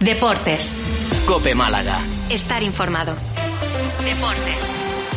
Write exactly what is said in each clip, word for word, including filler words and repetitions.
Deportes. COPE Málaga. Estar informado. Deportes.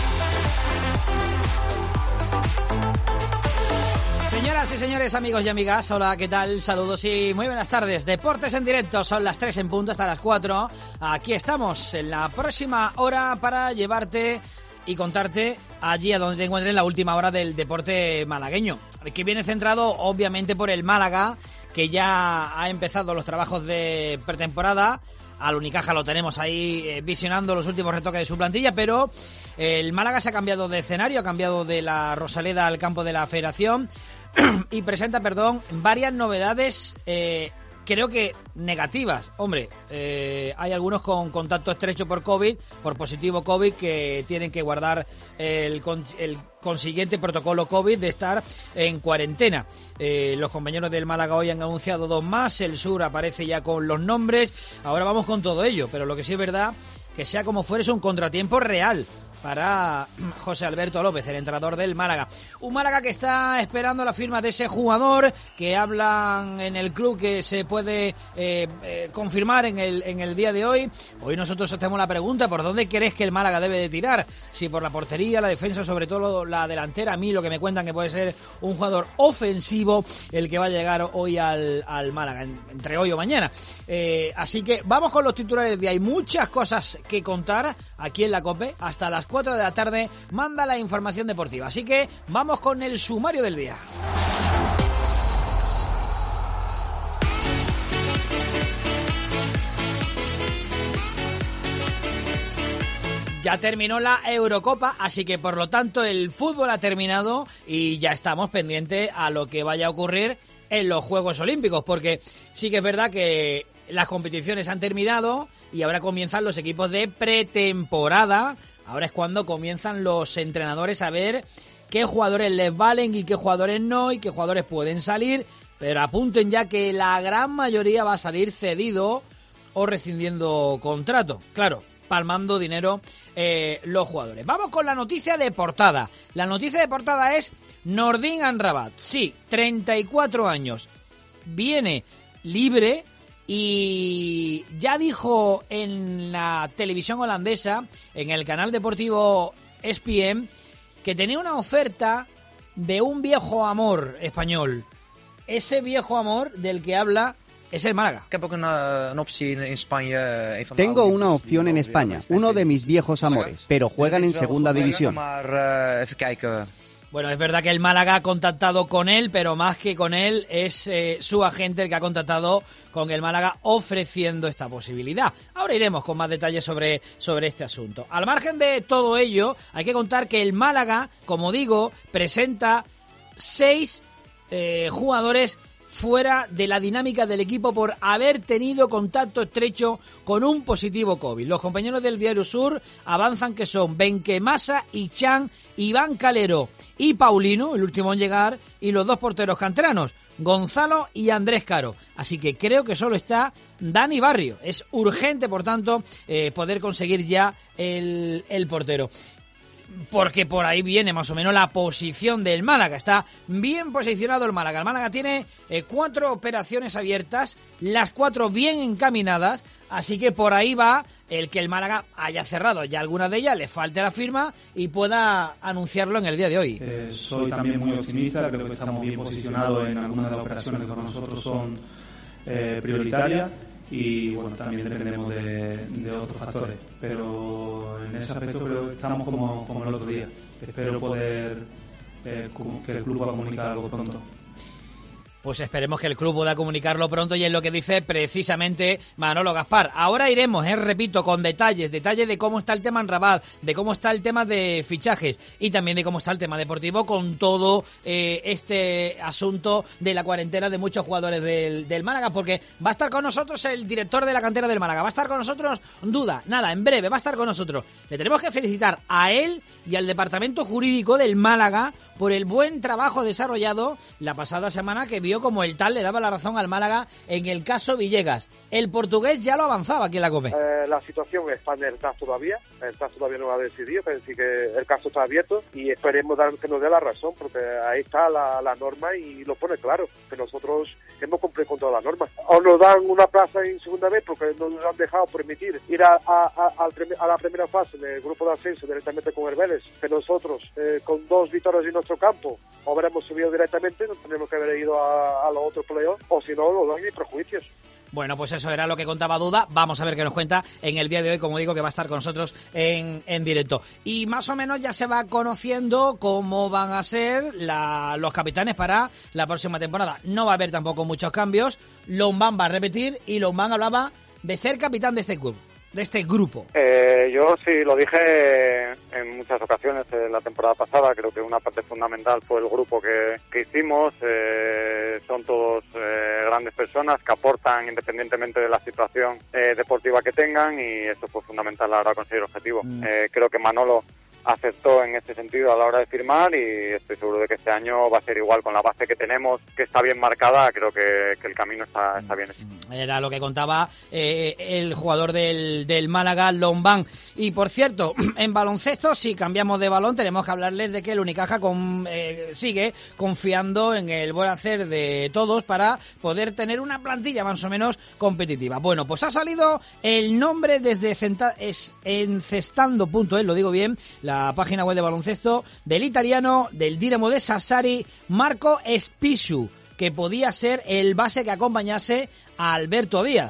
Señoras y señores, amigos y amigas, hola, ¿qué tal? Saludos y muy buenas tardes. Deportes en directo, son las tres en punto hasta las cuatro. Aquí estamos en la próxima hora para llevarte y contarte allí a donde te encuentres la última hora del deporte malagueño, que viene centrado obviamente por el Málaga, que ya ha empezado los trabajos de pretemporada. Al Unicaja lo tenemos ahí eh, visionando los últimos retoques de su plantilla, pero el Málaga se ha cambiado de escenario, ha cambiado de la Rosaleda al campo de la Federación y presenta, perdón, varias novedades, eh, creo que negativas. Hombre, eh, hay algunos con contacto estrecho por COVID, por positivo COVID, que tienen que guardar el, el consiguiente protocolo COVID de estar en cuarentena. Eh, los compañeros del Málaga hoy han anunciado dos más, el Sur aparece ya con los nombres, ahora vamos con todo ello, pero lo que sí es verdad, que sea como fuere, es un contratiempo real para José Alberto López, el entrenador del Málaga. Un Málaga que está esperando la firma de ese jugador, que hablan en el club que se puede eh, eh, confirmar en el, en el día de hoy. Hoy nosotros hacemos la pregunta, ¿por dónde crees que el Málaga debe de tirar? Si por la portería, la defensa, sobre todo la delantera. A mí lo que me cuentan que puede ser un jugador ofensivo el que va a llegar hoy al, al Málaga, entre hoy o mañana. Eh, así que vamos con los titulares de hoy. Hay muchas cosas que contar aquí en la COPE. Hasta las cuatro de la tarde manda la información deportiva. Así que vamos con el sumario del día. Ya terminó la Eurocopa, así que por lo tanto el fútbol ha terminado y ya estamos pendientes a lo que vaya a ocurrir en los Juegos Olímpicos, porque sí que es verdad que las competiciones han terminado y ahora comienzan los equipos de pretemporada. Ahora es cuando comienzan los entrenadores a ver qué jugadores les valen y qué jugadores no, y qué jugadores pueden salir, pero apunten ya que la gran mayoría va a salir cedido o rescindiendo contrato. Claro, palmando dinero eh, los jugadores. Vamos con la noticia de portada. La noticia de portada es Nordin Amrabat. Sí, treinta y cuatro años. Viene libre y ya dijo en la televisión holandesa, en el canal deportivo E S P N, que tenía una oferta de un viejo amor español. Ese viejo amor del que habla es el Málaga. Tengo una opción en España, uno de mis viejos amores, pero juegan en segunda división. Bueno, es verdad que el Málaga ha contactado con él, pero más que con él es eh, su agente el que ha contactado con el Málaga ofreciendo esta posibilidad. Ahora iremos con más detalles sobre, sobre este asunto. Al margen de todo ello, hay que contar que el Málaga, como digo, presenta seis eh, jugadores fuera de la dinámica del equipo por haber tenido contacto estrecho con un positivo COVID. Los compañeros del Diario Sur avanzan que son Benquemasa, Ichan, Iván Calero y Paulino, el último en llegar, y los dos porteros canteranos, Gonzalo y Andrés Caro. Así que creo que solo está Dani Barrio. Es urgente, por tanto, eh, poder conseguir ya el, el portero, porque por ahí viene más o menos la posición del Málaga. Está bien posicionado el Málaga. El Málaga tiene eh, cuatro operaciones abiertas, las cuatro bien encaminadas, así que por ahí va el que el Málaga haya cerrado ya algunas de ellas, le falte la firma y pueda anunciarlo en el día de hoy. Eh, soy también muy optimista, creo que estamos bien posicionados en algunas de las operaciones que para nosotros son eh, prioritarias. Y bueno, también dependemos de, de otros factores, pero en ese aspecto creo que estamos como, como el otro día. Espero poder eh, que el club pueda comunicar algo pronto. Pues esperemos que el club pueda comunicarlo pronto, y es lo que dice precisamente Manolo Gaspar. Ahora iremos, eh, repito, con detalles, detalles de cómo está el tema en Rabat, de cómo está el tema de fichajes y también de cómo está el tema deportivo con todo eh, este asunto de la cuarentena de muchos jugadores del, del Málaga, porque va a estar con nosotros el director de la cantera del Málaga, va a estar con nosotros Duda, nada, en breve va a estar con nosotros. Le tenemos que felicitar a él y al departamento jurídico del Málaga por el buen trabajo desarrollado la pasada semana, que vio vio como el tal le daba la razón al Málaga en el caso Villegas. El portugués ya lo avanzaba aquí en la COPE. Eh, la situación está en el T A S todavía, el T A S todavía no ha decidido, es decir que el caso está abierto y esperemos dar, que nos dé la razón, porque ahí está la, la norma y lo pone claro, que nosotros hemos cumplido con todas las normas. O nos dan una plaza en segunda vez porque no nos han dejado permitir ir a, a, a, a la primera fase del grupo de ascenso directamente con el Vélez, que nosotros eh, con dos victorias en nuestro campo o habremos subido directamente, no tenemos que haber ido a, a los otros playoffs, o si no, no hay ni prejuicios. Bueno, pues eso era lo que contaba Duda. Vamos a ver qué nos cuenta en el día de hoy, como digo, que va a estar con nosotros en, en directo. Y más o menos ya se va conociendo cómo van a ser la, los capitanes para la próxima temporada. No va a haber tampoco muchos cambios. Lombán va a repetir y Lombán hablaba de ser capitán de este club, de este grupo. Eh, yo sí lo dije en muchas ocasiones eh, la temporada pasada. Creo que una parte fundamental fue el grupo que, que hicimos. Eh, son todos eh, grandes personas que aportan independientemente de la situación eh, deportiva que tengan, y eso fue fundamental a la hora de conseguir el objetivo. Mm. Eh, creo que Manolo acertó en este sentido a la hora de firmar, y estoy seguro de que este año va a ser igual con la base que tenemos, que está bien marcada. Creo que, que el camino está, está bien hecho. Era lo que contaba eh, el jugador del, del Málaga, Lombán. Y por cierto, en baloncesto, si cambiamos de balón, tenemos que hablarles de que el Unicaja con, eh, sigue confiando en el buen hacer de todos para poder tener una plantilla más o menos competitiva. Bueno, pues ha salido el nombre desde centa, es encestando punto es, lo digo bien, la la página web de baloncesto, del italiano del Dinamo de Sassari, Marco Spisu, que podía ser el base que acompañase a Alberto Díaz.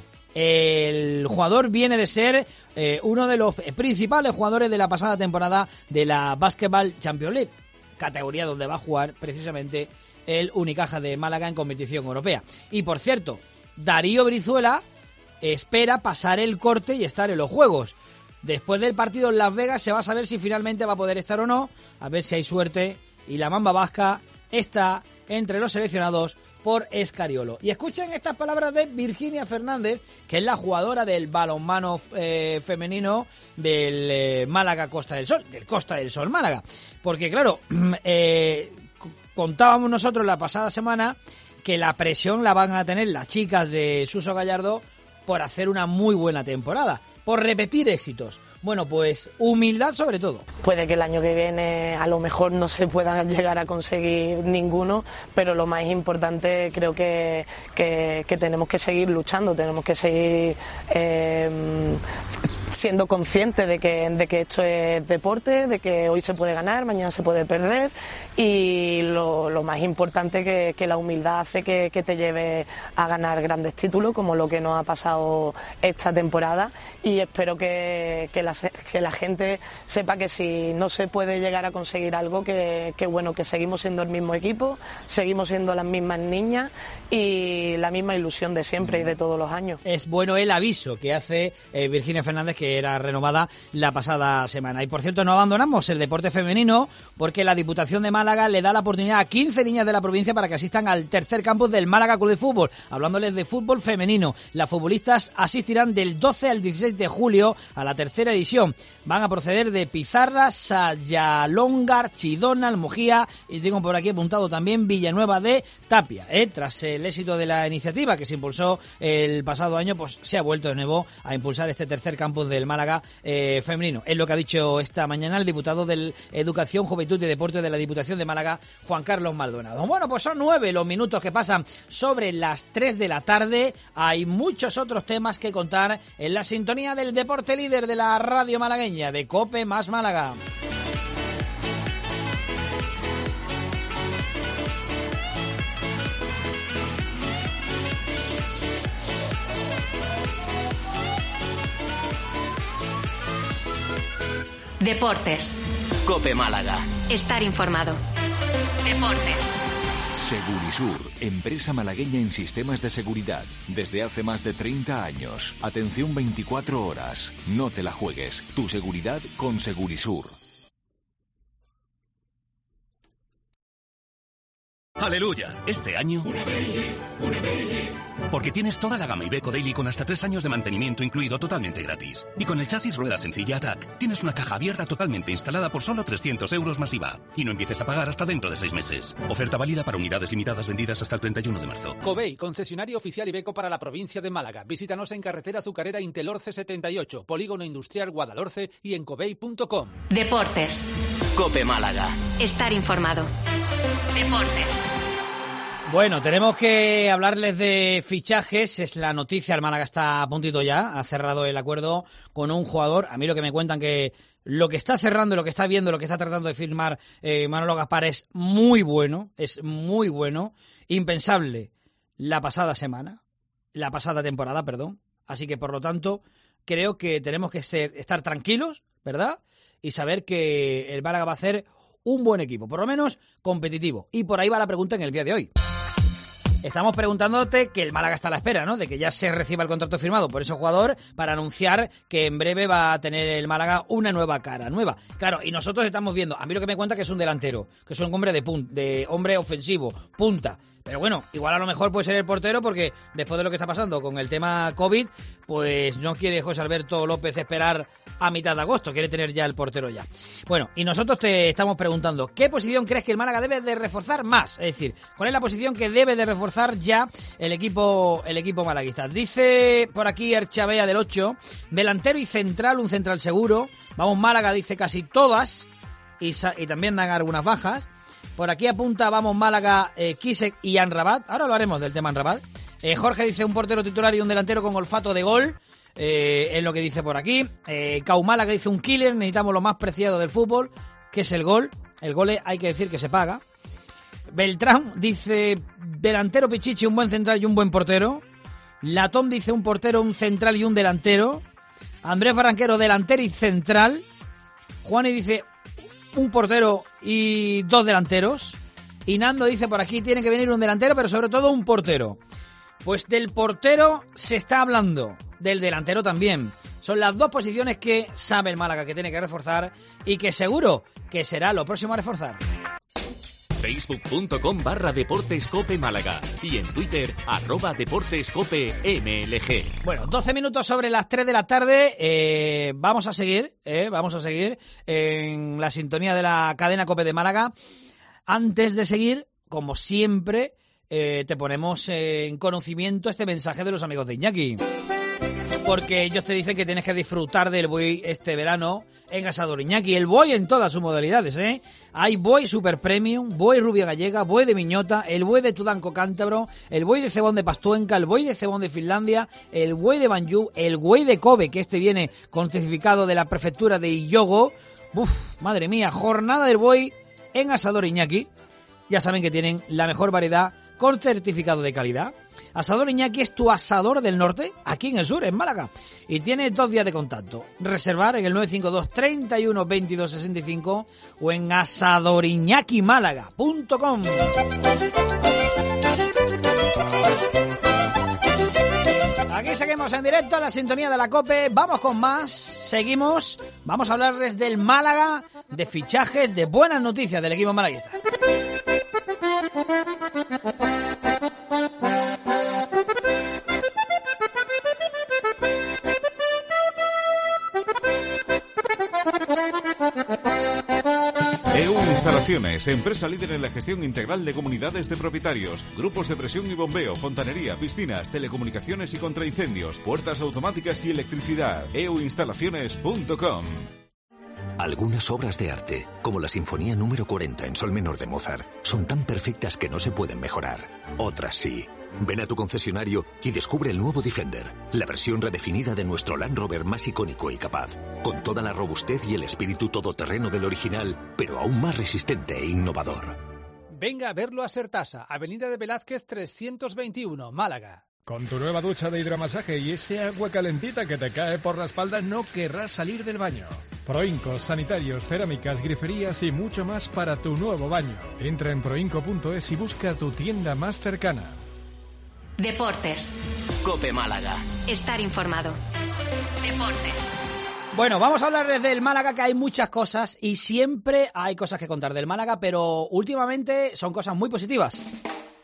El jugador viene de ser eh, uno de los principales jugadores de la pasada temporada de la Basketball Champions League, categoría donde va a jugar precisamente el Unicaja de Málaga en competición europea. Y por cierto, Darío Brizuela espera pasar el corte y estar en los Juegos. Después del partido en Las Vegas se va a saber si finalmente va a poder estar o no, a ver si hay suerte, y la Mamba Vasca está entre los seleccionados por Escariolo. Y escuchen estas palabras de Virginia Fernández, que es la jugadora del balonmano eh, femenino del eh, Málaga Costa del Sol, del Costa del Sol Málaga. Porque claro, eh, contábamos nosotros la pasada semana que la presión la van a tener las chicas de Suso Gallardo por hacer una muy buena temporada, por repetir éxitos. Bueno, pues humildad sobre todo. Puede que el año que viene a lo mejor no se puedan llegar a conseguir ninguno, pero lo más importante creo que, que, que tenemos que seguir luchando, tenemos que seguir eh, siendo conscientes de que, de que esto es deporte, de que hoy se puede ganar, mañana se puede perder, y lo, lo más importante que, que la humildad hace que, que te lleve a ganar grandes títulos, como lo que nos ha pasado esta temporada, y espero que, que, la, que la gente sepa que si no se puede llegar a conseguir algo, que, que bueno, que seguimos siendo el mismo equipo, seguimos siendo las mismas niñas y la misma ilusión de siempre y de todos los años. Es bueno el aviso que hace eh, Virginia Fernández, que era renovada la pasada semana. Y por cierto, no abandonamos el deporte femenino, porque la Diputación de Málaga le da la oportunidad a quince niñas de la provincia para que asistan al tercer campus del Málaga Club de Fútbol. Hablándoles de fútbol femenino, las futbolistas asistirán del doce al dieciséis de julio a la tercera edición. Van a proceder de Pizarra, Sayalongar, Chidona, Almojía, y tengo por aquí apuntado también Villanueva de Tapia. ¿eh? Tras el éxito de la iniciativa que se impulsó el pasado año, pues se ha vuelto de nuevo a impulsar este tercer campus del Málaga eh, femenino. Es lo que ha dicho esta mañana el diputado de Educación, Juventud y Deporte de la Diputación de Málaga, Juan Carlos Maldonado. Bueno, pues son nueve los minutos que pasan sobre las tres de la tarde. Hay muchos otros temas que contar en la sintonía del deporte líder de la radio malagueña, de COPE más Málaga. Deportes. COPE Málaga. Estar informado. Deportes. Segurisur, empresa malagueña en sistemas de seguridad. Desde hace más de treinta años. Atención veinticuatro horas. No te la juegues. Tu seguridad con Segurisur. ¡Aleluya! Este año... Una Daily, una Daily. Porque tienes toda la gama Iveco Daily con hasta tres años de mantenimiento incluido totalmente gratis. Y con el chasis rueda sencilla Attack, tienes una caja abierta totalmente instalada por solo trescientos euros más I V A. Y no empieces a pagar hasta dentro de seis meses. Oferta válida para unidades limitadas vendidas hasta el treinta y uno de marzo. Covey, concesionario oficial Iveco para la provincia de Málaga. Visítanos en carretera azucarera Intelorce setenta y ocho, Polígono Industrial Guadalhorce y en covey punto com. Deportes. Cope Málaga. Estar informado. Deportes. Bueno, tenemos que hablarles de fichajes. Es la noticia, el Málaga está a puntito ya, ha cerrado el acuerdo con un jugador. A mí lo que me cuentan que lo que está cerrando, lo que está viendo, lo que está tratando de firmar eh, Manolo Gaspar es muy bueno, es muy bueno, impensable la pasada semana, la pasada temporada, perdón. Así que, por lo tanto, creo que tenemos que ser, estar tranquilos, ¿verdad? Y saber que el Málaga va a hacer un buen equipo, por lo menos competitivo. Y por ahí va la pregunta en el día de hoy. Estamos preguntándote que el Málaga está a la espera, ¿no? De que ya se reciba el contrato firmado por ese jugador para anunciar que en breve va a tener el Málaga una nueva cara, nueva. Claro, y nosotros estamos viendo, a mí lo que me cuenta que es un delantero, que es un hombre de pun- de hombre ofensivo, punta. Pero bueno, igual a lo mejor puede ser el portero porque después de lo que está pasando con el tema COVID, pues no quiere José Alberto López esperar a mitad de agosto, quiere tener ya el portero ya. Bueno, y nosotros te estamos preguntando, ¿qué posición crees que el Málaga debe de reforzar más? Es decir, ¿cuál es la posición que debe de reforzar ya el equipo el equipo malaguista? Dice por aquí Archabea del ocho, delantero y central, un central seguro. Vamos, Málaga dice casi todas y, y también dan algunas bajas. Por aquí apunta, vamos, Málaga, eh, Kisek y Anrabat. Ahora lo haremos del tema Anrabat. Eh, Jorge dice un portero titular y un delantero con olfato de gol. Eh, es lo que dice por aquí. Eh, Cau Málaga dice un killer. Necesitamos lo más preciado del fútbol, que es el gol. El gol es, hay que decir que se paga. Beltrán dice delantero Pichichi, un buen central y un buen portero. Latón dice un portero, un central y un delantero. Andrés Barranquero, delantero y central. Juani dice un portero y dos delanteros. Y Nando dice por aquí tiene que venir un delantero, pero sobre todo un portero. Pues del portero se está hablando, del delantero también. Son las dos posiciones que sabe el Málaga que tiene que reforzar y que seguro que será lo próximo a reforzar. Facebook.com barra Deportes Cope Málaga y en Twitter arroba Deportes Cope M L G. Bueno, doce minutos sobre las tres de la tarde. Eh, vamos a seguir, eh, vamos a seguir en la sintonía de la cadena Cope de Málaga. Antes de seguir, como siempre, eh, te ponemos en conocimiento este mensaje de los amigos de Iñaki. Porque ellos te dicen que tienes que disfrutar del buey este verano en Asador Iñaki. El buey en todas sus modalidades, ¿eh? Hay buey super premium, buey rubia gallega, buey de miñota, el buey de Tudanco cántabro, el buey de cebón de Pastuenca, el buey de cebón de Finlandia, el buey de Banjú, el buey de Kobe, que este viene con certificado de la prefectura de Illogo. Uf, madre mía, jornada del buey en Asador Iñaki. Ya saben que tienen la mejor variedad con certificado de calidad. Asador Iñaki es tu asador del norte, aquí en el sur, en Málaga. Y tiene dos vías de contacto. Reservar en el nueve cinco dos, treinta y uno, veintidós, sesenta y cinco o en asadoriñaquimálaga punto com. Aquí seguimos en directo a la sintonía de la COPE. Vamos con más, seguimos. Vamos a hablarles del Málaga, de fichajes, de buenas noticias del equipo malaguista. E U Instalaciones, empresa líder en la gestión integral de comunidades de propietarios, grupos de presión y bombeo, fontanería, piscinas, telecomunicaciones y contraincendios, puertas automáticas y electricidad. e u instalaciones punto com. Algunas obras de arte, como la Sinfonía número cuarenta en sol menor de Mozart, son tan perfectas que no se pueden mejorar. Otras sí. Ven a tu concesionario y descubre el nuevo Defender, la versión redefinida de nuestro Land Rover más icónico y capaz, con toda la robustez y el espíritu todoterreno del original, pero aún más resistente e innovador. Venga a verlo a Sertasa, Avenida de Velázquez trescientos veintiuno, Málaga. Con tu nueva ducha de hidromasaje y ese agua calentita que te cae por la espalda no querrás salir del baño. Proincos, sanitarios, cerámicas, griferías y mucho más para tu nuevo baño. Entra en proinco punto es y busca tu tienda más cercana. Deportes. Cope Málaga. Estar informado. Deportes. Bueno, vamos a hablarles del Málaga, que hay muchas cosas y siempre hay cosas que contar del Málaga, pero últimamente son cosas muy positivas.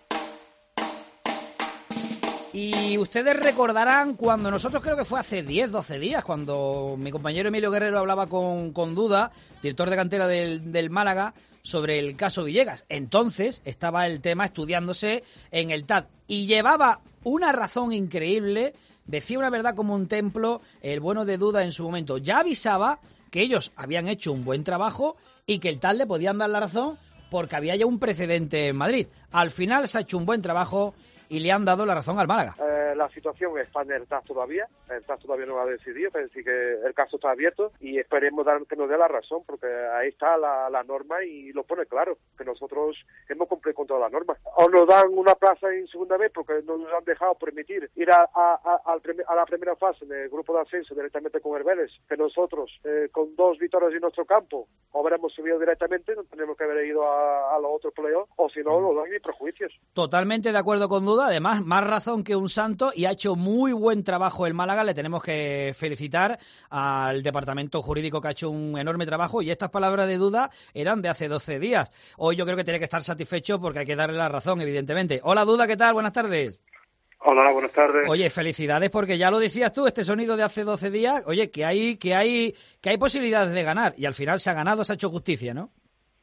Y ustedes recordarán cuando nosotros, creo que fue hace diez, doce días, cuando mi compañero Emilio Guerrero hablaba con, con Duda, director de cantera del, del Málaga, sobre el caso Villegas. Entonces estaba el tema estudiándose en el T A D y llevaba una razón increíble, decía una verdad como un templo, el bueno de Duda en su momento. Ya avisaba que ellos habían hecho un buen trabajo y que el T A D le podían dar la razón porque había ya un precedente en Madrid. Al final se ha hecho un buen trabajo y le han dado la razón al Málaga. Eh, la situación está en el T A S todavía, el T A S todavía no lo ha decidido, pero sí que el caso está abierto y esperemos dar, que nos dé la razón, porque ahí está la, la norma y lo pone claro, que nosotros hemos cumplido con todas las normas. O nos dan una plaza en segunda vez porque no nos han dejado permitir ir a, a, a, a la primera fase del grupo de ascenso directamente con el Vélez, que nosotros eh, con dos victorias en nuestro campo habremos subido directamente, no tenemos que haber ido a, a los otros playoffs, o si no, nos dan ni prejuicios. Totalmente de acuerdo con Duda. Además, más razón que un santo, y ha hecho muy buen trabajo el Málaga. Le tenemos que felicitar al departamento jurídico, que ha hecho un enorme trabajo, y estas palabras de Duda eran de hace doce días. Hoy yo creo que tiene que estar satisfecho porque hay que darle la razón, evidentemente. Hola Duda, ¿qué tal? Buenas tardes. Hola, buenas tardes. Oye, felicidades, porque ya lo decías tú, este sonido de hace doce días, oye, que hay que hay que hay posibilidades de ganar, y al final se ha ganado, se ha hecho justicia, ¿no?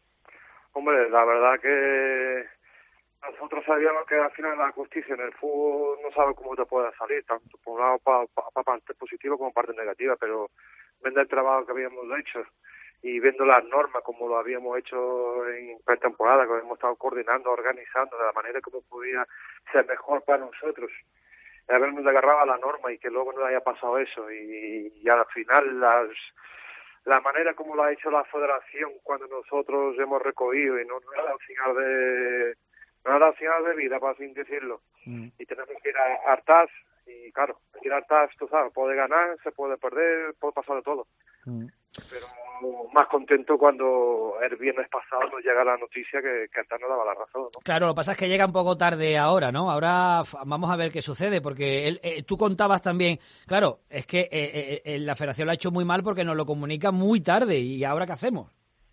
Hombre, la verdad que nosotros sabíamos que al final la justicia en el fútbol no sabe cómo te puede salir, tanto por un lado para pa, pa parte positiva como parte negativa, pero viendo el trabajo que habíamos hecho y viendo las normas como lo habíamos hecho en pretemporada, que hemos estado coordinando, organizando de la manera como podía ser mejor para nosotros, habernos agarrado a la norma y que luego no haya pasado eso, y, y al final las la manera como lo ha hecho la federación cuando nosotros hemos recogido y no nos ha dado señal de no ha dado señal de vida, para así decirlo, mm. y tenemos que ir a, a T A S, y claro, ir a T A S, tú sabes, puede ganar, se puede perder, puede pasar de todo, mm. pero más contento cuando el viernes pasado nos llega la noticia que, que el T A S nos daba la razón, ¿no? Claro, lo que pasa es que llega un poco tarde ahora, ¿no? Ahora vamos a ver qué sucede, porque él, eh, tú contabas también, claro, es que eh, eh, la federación lo ha hecho muy mal porque nos lo comunica muy tarde, ¿y ahora qué hacemos?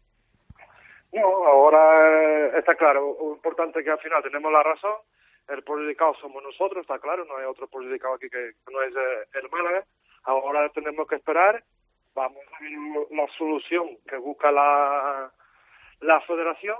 No, ahora eh, está claro, lo importante es que al final tenemos la razón, el perjudicado somos nosotros, está claro, no hay otro perjudicado aquí que no es eh, el Málaga. Ahora tenemos que esperar, vamos a ver la solución que busca la, la federación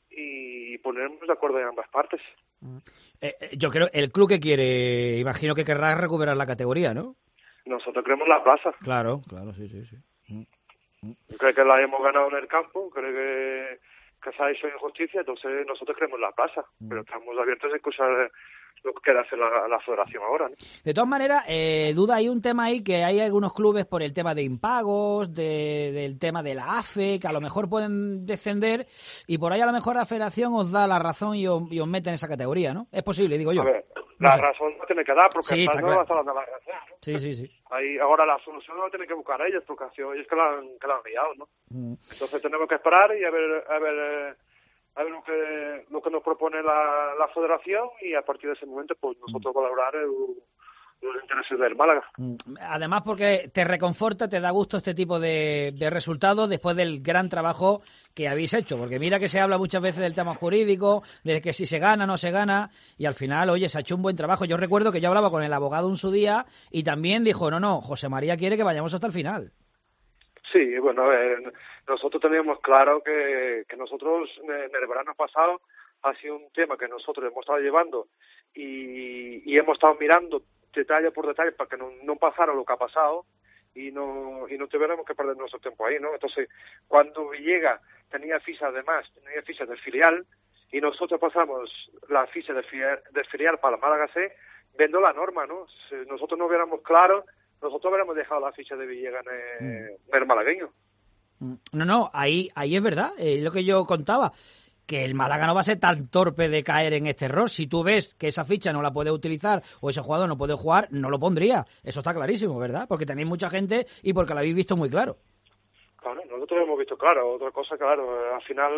y ponernos de acuerdo en ambas partes. Eh, eh, yo creo, el club que quiere, imagino que querrá recuperar la categoría, ¿no? Nosotros queremos la plaza. Claro, claro, sí, sí, sí. Mm. Creo que la hemos ganado en el campo, creo que, que se ha hecho injusticia, entonces nosotros queremos la plaza, mm. pero estamos abiertos a escuchar lo que quiere hacer la, la federación ahora, ¿no? De todas maneras, eh, Duda, hay un tema ahí, que hay algunos clubes por el tema de impagos, de, del tema de la A F E, que a lo mejor pueden descender, y por ahí a lo mejor la federación os da la razón y os, y os mete en esa categoría, ¿no? Es posible, digo yo. A ver, no la sé. razón no tiene que dar, porque sí, el está no claro. va a estar dando la razón, ¿no? Sí, sí, sí. Ahí, ahora la solución no la tienen que buscar ellos, porque ha sido ellos que la han, que la han liado, ¿no? Mm. Entonces tenemos que esperar y a ver, a ver, eh, a ver lo que lo que nos propone la, la federación, y a partir de ese momento pues nosotros valorar el, los intereses del Málaga. Además, porque te reconforta, te da gusto este tipo de, de resultados después del gran trabajo que habéis hecho, porque mira que se habla muchas veces del tema jurídico, de que si se gana, no se gana, y al final, oye, se ha hecho un buen trabajo. Yo recuerdo que yo hablaba con el abogado en su día y también dijo, no, no, José María quiere que vayamos hasta el final. Sí, bueno, a ver, nosotros teníamos claro que, que nosotros en el verano pasado ha sido un tema que nosotros hemos estado llevando y, y hemos estado mirando detalle por detalle para que no, no pasara lo que ha pasado y no y no tuviéramos que perder nuestro tiempo ahí, ¿no? Entonces, cuando Villegas tenía fichas de más, tenía fichas del filial, y nosotros pasamos la ficha del filial, del filial para la Málaga C, viendo la norma, ¿no? Si nosotros no hubiéramos claro, nosotros hubiéramos dejado la ficha de Villegas en el, en el malagueño. No, no, ahí ahí es verdad, es lo que yo contaba, que el Málaga no va a ser tan torpe de caer en este error. Si tú ves que esa ficha no la puede utilizar o ese jugador no puede jugar, no lo pondría. Eso está clarísimo, ¿verdad? Porque tenéis mucha gente y porque lo habéis visto muy claro. Claro, nosotros lo hemos visto claro. Otra cosa, claro, al final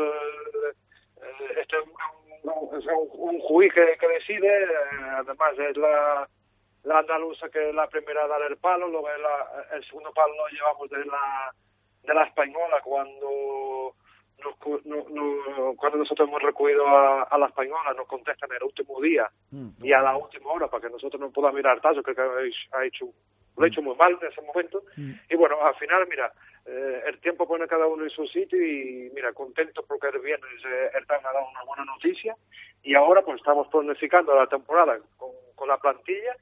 eh, este es un, un, un juez que, que decide, además es la la andaluza, que es la primera a dar el palo, luego la, el segundo palo lo llevamos de la de la española cuando nos, no, no, cuando nosotros hemos recurrido a, a la española, nos contestan el último día mm, y a la última hora para que nosotros no podamos mirar tazo, creo que ha hecho, lo ha hecho muy mal en ese momento. Mm. Y bueno, al final, mira, eh, el tiempo pone cada uno en su sitio y mira, contento porque el viernes eh, el T A C me ha dado una buena noticia y ahora pues estamos planificando la temporada con, con la plantilla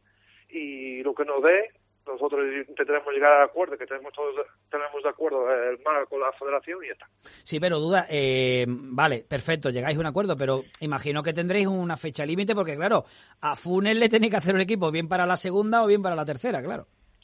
y lo que nos dé, nosotros intentaremos llegar al acuerdo, que tenemos todos tenemos de acuerdo el Málaga con la federación y ya está. Sí, pero duda, eh, vale, perfecto, llegáis a un acuerdo, pero imagino que tendréis una fecha límite porque, claro, a Funes le tenéis que hacer un equipo bien para la segunda o bien para la tercera, claro.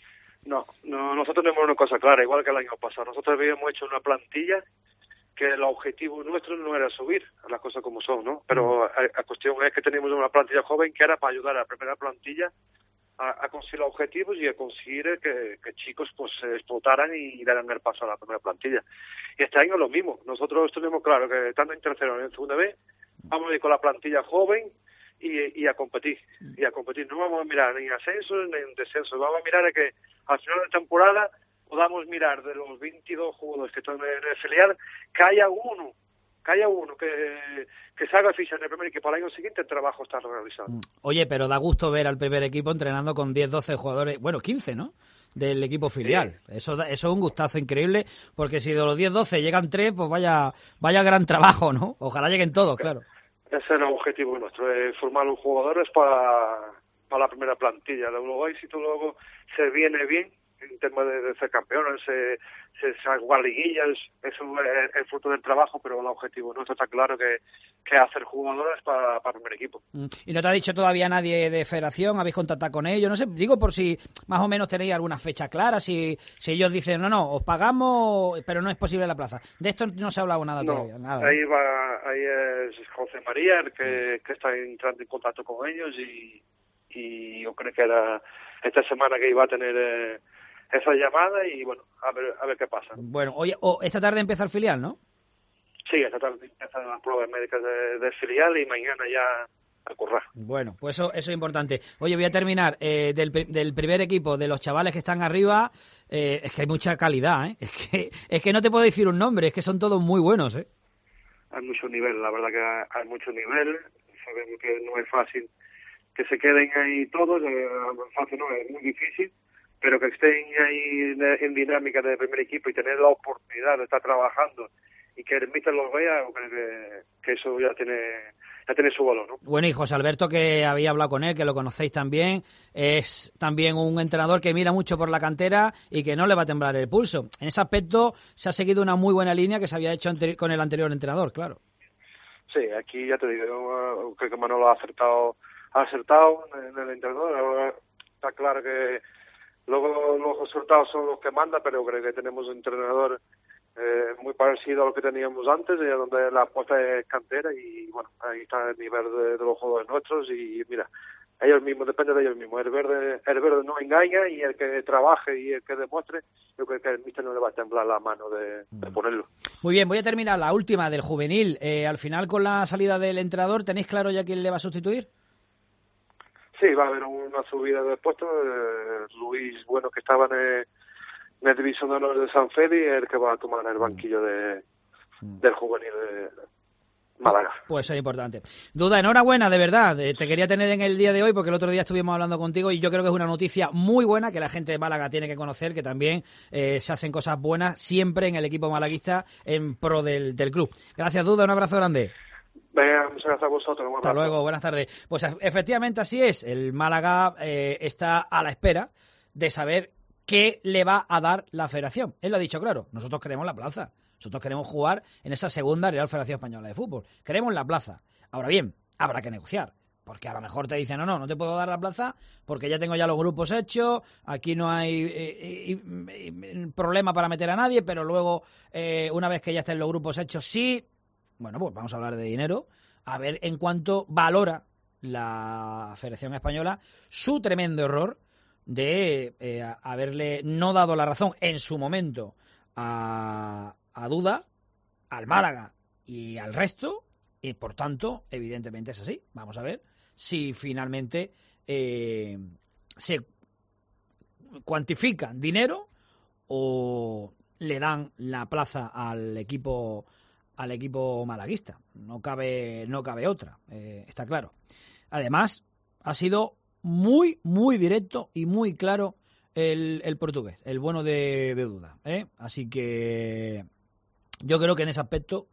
No, no, nosotros tenemos una cosa clara, igual que el año pasado. Nosotros habíamos hecho una plantilla que el objetivo nuestro no era subir, las cosas como son, ¿no? Pero la, la cuestión es que teníamos una plantilla joven que era para ayudar a la primera plantilla a, a conseguir los objetivos y a conseguir que, que chicos pues se explotaran y dieran el paso a la primera plantilla. Y este año lo mismo. Nosotros tenemos claro que estando en tercero y en segunda B, vamos a ir con la plantilla joven y, y a competir. Y a competir. No vamos a mirar ni ascenso ni en descenso. Vamos a mirar a que al final de temporada podamos mirar de los veintidós jugadores que están en el filial, que haya uno, que haya uno que, que se haga ficha en el primer equipo. Al año siguiente el trabajo está realizado. Oye, pero da gusto ver al primer equipo entrenando con diez, doce jugadores, bueno, quince, ¿no?, del equipo filial. Sí. Eso, eso es un gustazo increíble, porque si de los diez, doce llegan tres, pues vaya, vaya gran trabajo, ¿no? Ojalá lleguen todos, claro. Ese es el objetivo nuestro, es formar los jugadores para, para la primera plantilla. Luego, si tú luego se viene bien, en temas de, de ser campeones, se, se, se jugar liguillas, eso es el fruto del trabajo, pero el objetivo nuestro está claro que, que hacer jugadores para, para el primer equipo. ¿Y no te ha dicho todavía nadie de federación? ¿Habéis contactado con ellos? No sé, digo por si más o menos tenéis alguna fecha clara, si, si ellos dicen, no, no, os pagamos, pero no es posible la plaza. De esto no se ha hablado nada no, todavía. Nada, ahí va, ahí es José María el que, que está entrando en contacto con ellos y, y yo creo que era esta semana que iba a tener eh, esa llamada y bueno, a ver a ver qué pasa. Bueno, oye, oh, esta tarde empieza el filial, ¿no? Sí, esta tarde empiezan las pruebas médicas del de filial y mañana ya a currar. Bueno, pues eso, eso es importante. Oye, voy a terminar eh, del, del primer equipo, de los chavales que están arriba, eh, es que hay mucha calidad, ¿eh? Es que, es que no te puedo decir un nombre, es que son todos muy buenos, ¿eh? Hay mucho nivel, la verdad que hay, hay mucho nivel, sabemos que no es fácil que se queden ahí todos, eh, fácil no, es muy difícil, pero que estén ahí en, en dinámica de primer equipo y tener la oportunidad de estar trabajando y que el míster los vea, creo que, que eso ya tiene ya tiene su valor, ¿no? Bueno, y José Alberto, que había hablado con él, que lo conocéis también, es también un entrenador que mira mucho por la cantera y que no le va a temblar el pulso. En ese aspecto se ha seguido una muy buena línea que se había hecho anteri- con el anterior entrenador, claro. Sí, aquí ya te digo, creo que Manolo ha acertado, ha acertado en el entrenador. Ahora está claro que luego los resultados son los que manda, pero creo que tenemos un entrenador eh, muy parecido a lo que teníamos antes, eh, donde la apuesta es cantera y bueno, ahí está el nivel de, de los jugadores nuestros y mira, ellos mismos, depende de ellos mismos. El verde, el verde no engaña y el que trabaje y el que demuestre, yo creo que el míster no le va a temblar la mano de, de ponerlo. Muy bien, voy a terminar la última del juvenil. Eh, al final, con la salida del entrenador, ¿tenéis claro ya quién le va a sustituir? Sí, va a haber una subida de puestos. Eh, Luis, bueno, que estaba en el, en el División de Honor de San Feli, es el que va a tomar el banquillo de, del juvenil de Málaga. Pues eso es importante. Duda, enhorabuena, de verdad. Eh, te quería tener en el día de hoy porque el otro día estuvimos hablando contigo y yo creo que es una noticia muy buena que la gente de Málaga tiene que conocer, que también eh, se hacen cosas buenas siempre en el equipo malaguista en pro del, del club. Gracias, Duda, un abrazo grande. Venga, muchas gracias a vosotros. Hasta luego, buenas tardes. Pues efectivamente así es, el Málaga eh, está a la espera de saber qué le va a dar la federación. Él lo ha dicho claro, nosotros queremos la plaza, nosotros queremos jugar en esa segunda Real Federación Española de Fútbol, queremos la plaza. Ahora bien, habrá que negociar, porque a lo mejor te dicen, no, no, no te puedo dar la plaza porque ya tengo ya los grupos hechos, aquí no hay eh, eh, eh, problema para meter a nadie, pero luego, eh, una vez que ya estén los grupos hechos, sí. Bueno, pues vamos a hablar de dinero, a ver en cuánto valora la Federación Española su tremendo error de eh, haberle no dado la razón en su momento a, a Duda, al Málaga y al resto, y por tanto, evidentemente es así. Vamos a ver si finalmente eh, se cuantifican dinero o le dan la plaza al equipo al equipo malaguista. No cabe no cabe otra, eh, está claro. Además, ha sido muy, muy directo y muy claro el, el portugués, el bueno de, de Duda, ¿eh? Así que yo creo que en ese aspecto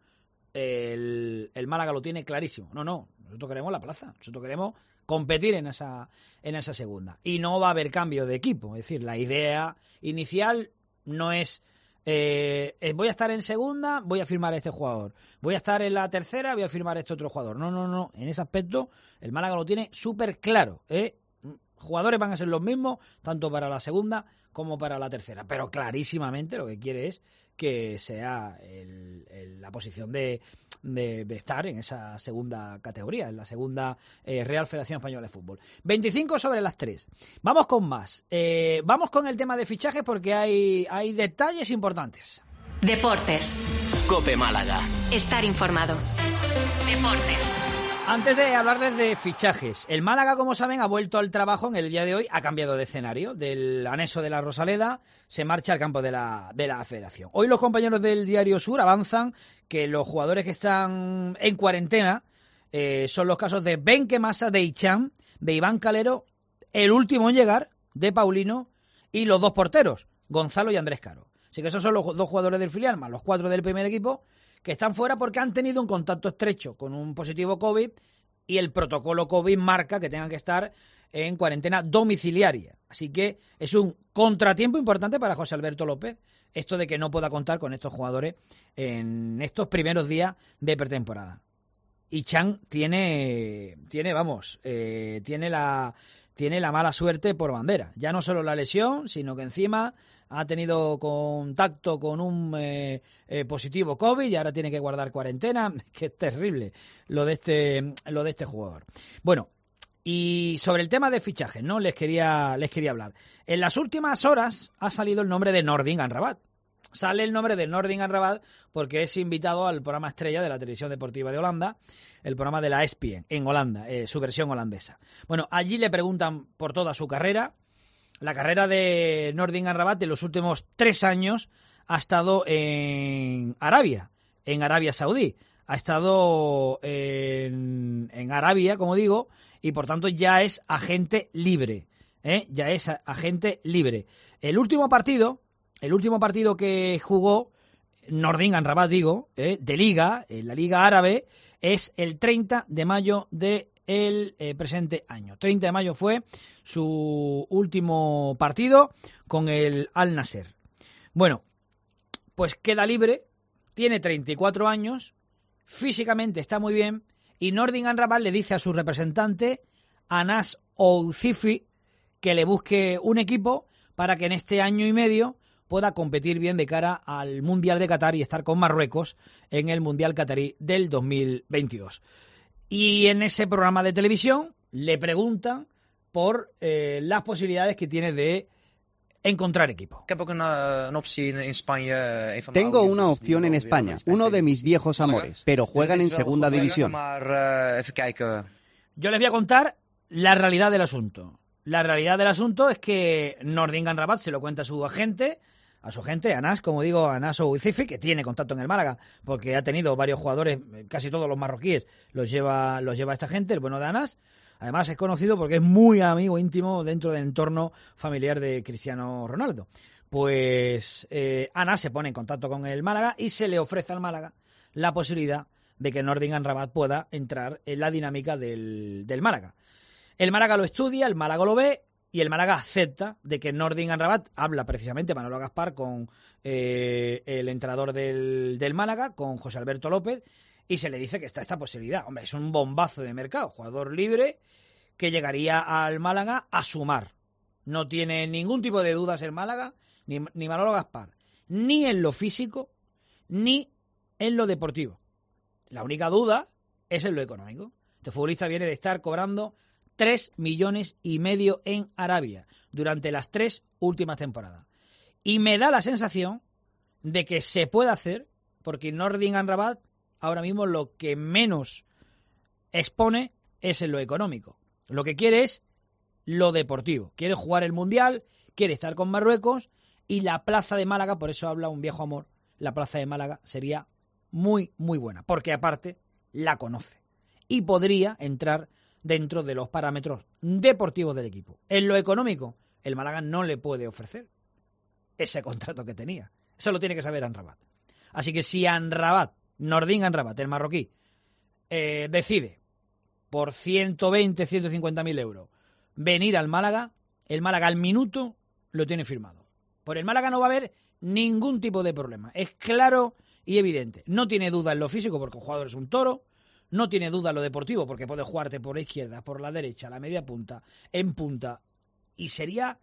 el, el Málaga lo tiene clarísimo. No, no, nosotros queremos la plaza, nosotros queremos competir en esa en esa segunda. Y no va a haber cambio de equipo. Es decir, la idea inicial no es, eh, es voy a estar en segunda, voy a firmar a este jugador. Voy a estar en la tercera, voy a firmar a este otro jugador. No, no, no. En ese aspecto el Málaga lo tiene súper claro, ¿eh? Jugadores van a ser los mismos, tanto para la segunda como para la tercera. Pero clarísimamente lo que quiere es que sea el, el, la posición de, de, de estar en esa segunda categoría, en la segunda eh, Real Federación Española de Fútbol. veinticinco sobre las tres. Vamos con más. Eh, vamos con el tema de fichajes porque hay, hay detalles importantes. Deportes. COPE Málaga. Estar informado. Deportes. Antes de hablarles de fichajes, el Málaga, como saben, ha vuelto al trabajo en el día de hoy, ha cambiado de escenario. Del anexo de la Rosaleda se marcha al campo de la, de la Federación. Hoy los compañeros del Diario Sur avanzan que los jugadores que están en cuarentena eh, son los casos de Benque Massa, de Icham, de Iván Calero, el último en llegar, de Paulino, y los dos porteros, Gonzalo y Andrés Caro. Así que esos son los dos jugadores del filial, más los cuatro del primer equipo, que están fuera porque han tenido un contacto estrecho con un positivo COVID y el protocolo COVID marca que tengan que estar en cuarentena domiciliaria. Así que es un contratiempo importante para José Alberto López, esto de que no pueda contar con estos jugadores en estos primeros días de pretemporada. Y Chan tiene, tiene vamos, eh, tiene la... tiene la mala suerte por bandera. Ya no solo la lesión, sino que encima ha tenido contacto con un eh, eh, positivo COVID y ahora tiene que guardar cuarentena, que es terrible lo de este lo de este jugador. Bueno, y sobre el tema de fichajes, ¿no? Les quería les quería hablar. En las últimas horas ha salido el nombre de Nordin Amrabat. Sale el nombre de Nordin Amrabat porque es invitado al programa estrella de la televisión deportiva de Holanda, el programa de la E S P N en Holanda, eh, su versión holandesa. Bueno, allí le preguntan por toda su carrera. La carrera de Nordin Amrabat de los últimos tres años ha estado en Arabia, en Arabia Saudí. Ha estado en, en Arabia, como digo, y por tanto ya es agente libre. ¿eh? Ya es agente libre. El último partido, el último partido que jugó Nordin Amrabat, digo, ¿eh? de Liga, en la Liga Árabe, es el treinta de mayo de el eh, presente año. treinta de mayo fue su último partido con el Al Nasser. Bueno, pues queda libre, tiene treinta y cuatro años, físicamente está muy bien, y Nordin Amrabat le dice a su representante, Anas Ouzifi, que le busque un equipo para que en este año y medio pueda competir bien de cara al Mundial de Qatar y estar con Marruecos en el Mundial Qatarí del dos mil veintidós. Y en ese programa de televisión le preguntan por eh, las posibilidades que tiene de encontrar equipo. Tengo una opción en España, uno de mis viejos amores, pero juegan en segunda división. Yo les voy a contar la realidad del asunto. La realidad del asunto es que Nordin Amrabat se lo cuenta a su agente, a su agente, Anas, como digo, Anas Ouzifi, que tiene contacto en el Málaga, porque ha tenido varios jugadores, casi todos los marroquíes los lleva, los lleva esta gente, el bueno de Anas. Además es conocido porque es muy amigo íntimo dentro del entorno familiar de Cristiano Ronaldo. Pues eh, Anas se pone en contacto con el Málaga y se le ofrece al Málaga la posibilidad de que Nordin Amrabat pueda entrar en la dinámica del, del Málaga. El Málaga lo estudia, el Málaga lo ve y el Málaga acepta de que Nordin Amrabat, habla precisamente Manolo Gaspar con eh, el entrenador del, del Málaga, con José Alberto López, y se le dice que está esta posibilidad. Hombre, es un bombazo de mercado, jugador libre que llegaría al Málaga a sumar. No tiene ningún tipo de dudas el Málaga, ni, ni Manolo Gaspar, ni en lo físico, ni en lo deportivo. La única duda es en lo económico. Este futbolista viene de estar cobrando tres millones y medio en Arabia durante las tres últimas temporadas. Y me da la sensación de que se puede hacer, porque Nordin Amrabat ahora mismo lo que menos expone es en lo económico. Lo que quiere es lo deportivo. Quiere jugar el Mundial, quiere estar con Marruecos y la plaza de Málaga, por eso habla un viejo amor, la plaza de Málaga sería muy, muy buena, porque aparte la conoce y podría entrar dentro de los parámetros deportivos del equipo. En lo económico, el Málaga no le puede ofrecer ese contrato que tenía. Eso lo tiene que saber Amrabat. Así que si Amrabat, Nordin Amrabat, el marroquí, eh, decide por ciento veinte, ciento cincuenta mil euros venir al Málaga, el Málaga al minuto lo tiene firmado. Por el Málaga no va a haber ningún tipo de problema. Es claro y evidente. No tiene duda en lo físico porque el jugador es un toro. No tiene duda en lo deportivo porque puede jugarte por la izquierda, por la derecha, la media punta, en punta. Y sería...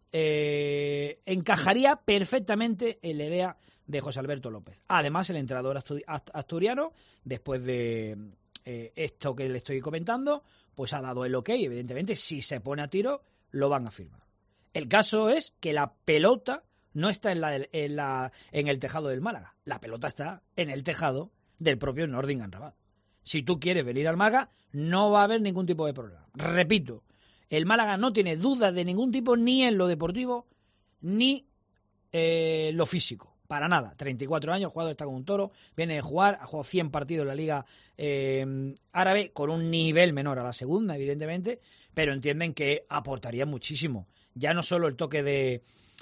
Eh, encajaría perfectamente en la idea de José Alberto López. Además, el entrenador asturiano, después de eh, esto que le estoy comentando, pues ha dado el ok. Evidentemente, si se pone a tiro, lo van a firmar. El caso es que la pelota no está en, la, en, la, en el tejado del Málaga. La pelota está en el tejado del propio Nordin Amrabat. Si tú quieres venir al Málaga, no va a haber ningún tipo de problema. Repito, el Málaga no tiene dudas de ningún tipo, ni en lo deportivo, ni eh, lo físico. Para nada. treinta y cuatro años, el jugador está con un toro, viene de jugar, ha jugado cien partidos en la Liga eh, Árabe, con un nivel menor a la segunda, evidentemente, pero entienden que aportaría muchísimo. Ya no solo el toque de,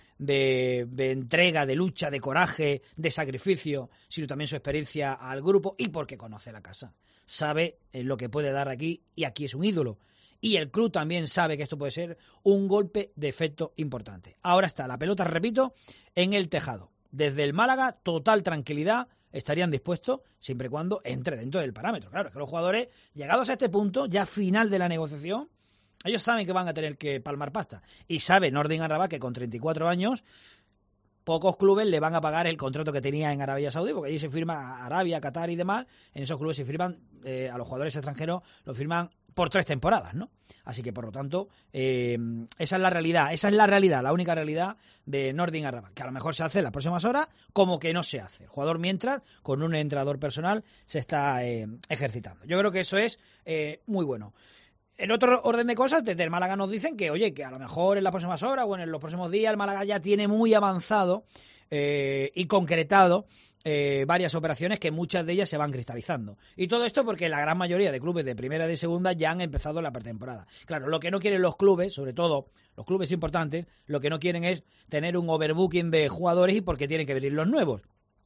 de, de entrega, de lucha, de coraje, de sacrificio, sino también su experiencia al grupo y porque conoce la casa. Sabe lo que puede dar aquí y aquí es un ídolo. Y el club también sabe que esto puede ser un golpe de efecto importante. Ahora está la pelota, repito, en el tejado. Desde el Málaga, total tranquilidad, estarían dispuestos siempre y cuando entre dentro del parámetro. Claro, es que los jugadores, llegados a este punto, ya final de la negociación, ellos saben que van a tener que palmar pasta. Y sabe Nordin Amrabat que con treinta y cuatro años, pocos clubes le van a pagar el contrato que tenía en Arabia Saudí, porque allí se firma Arabia, Qatar y demás. En esos clubes se firman, eh, a los jugadores extranjeros los firman por tres temporadas, ¿no? Así que, por lo tanto, eh, esa es la realidad, esa es la realidad, la única realidad de Nordin Amrabat, que a lo mejor se hace en las próximas horas, como que no se hace. El jugador, mientras, con un entrenador personal, se está eh, ejercitando. Yo creo que eso es eh, muy bueno. En otro orden de cosas, desde el Málaga nos dicen que, oye, que a lo mejor en las próximas horas o en los próximos días el Málaga ya tiene muy avanzado eh, y concretado eh, varias operaciones que muchas de ellas se van cristalizando. Y todo esto porque la gran mayoría de clubes de primera y de segunda ya han empezado la pretemporada. Claro, lo que no quieren los clubes, sobre todo los clubes importantes, lo que no quieren es tener un overbooking de jugadores y porque tienen que venir los nuevos.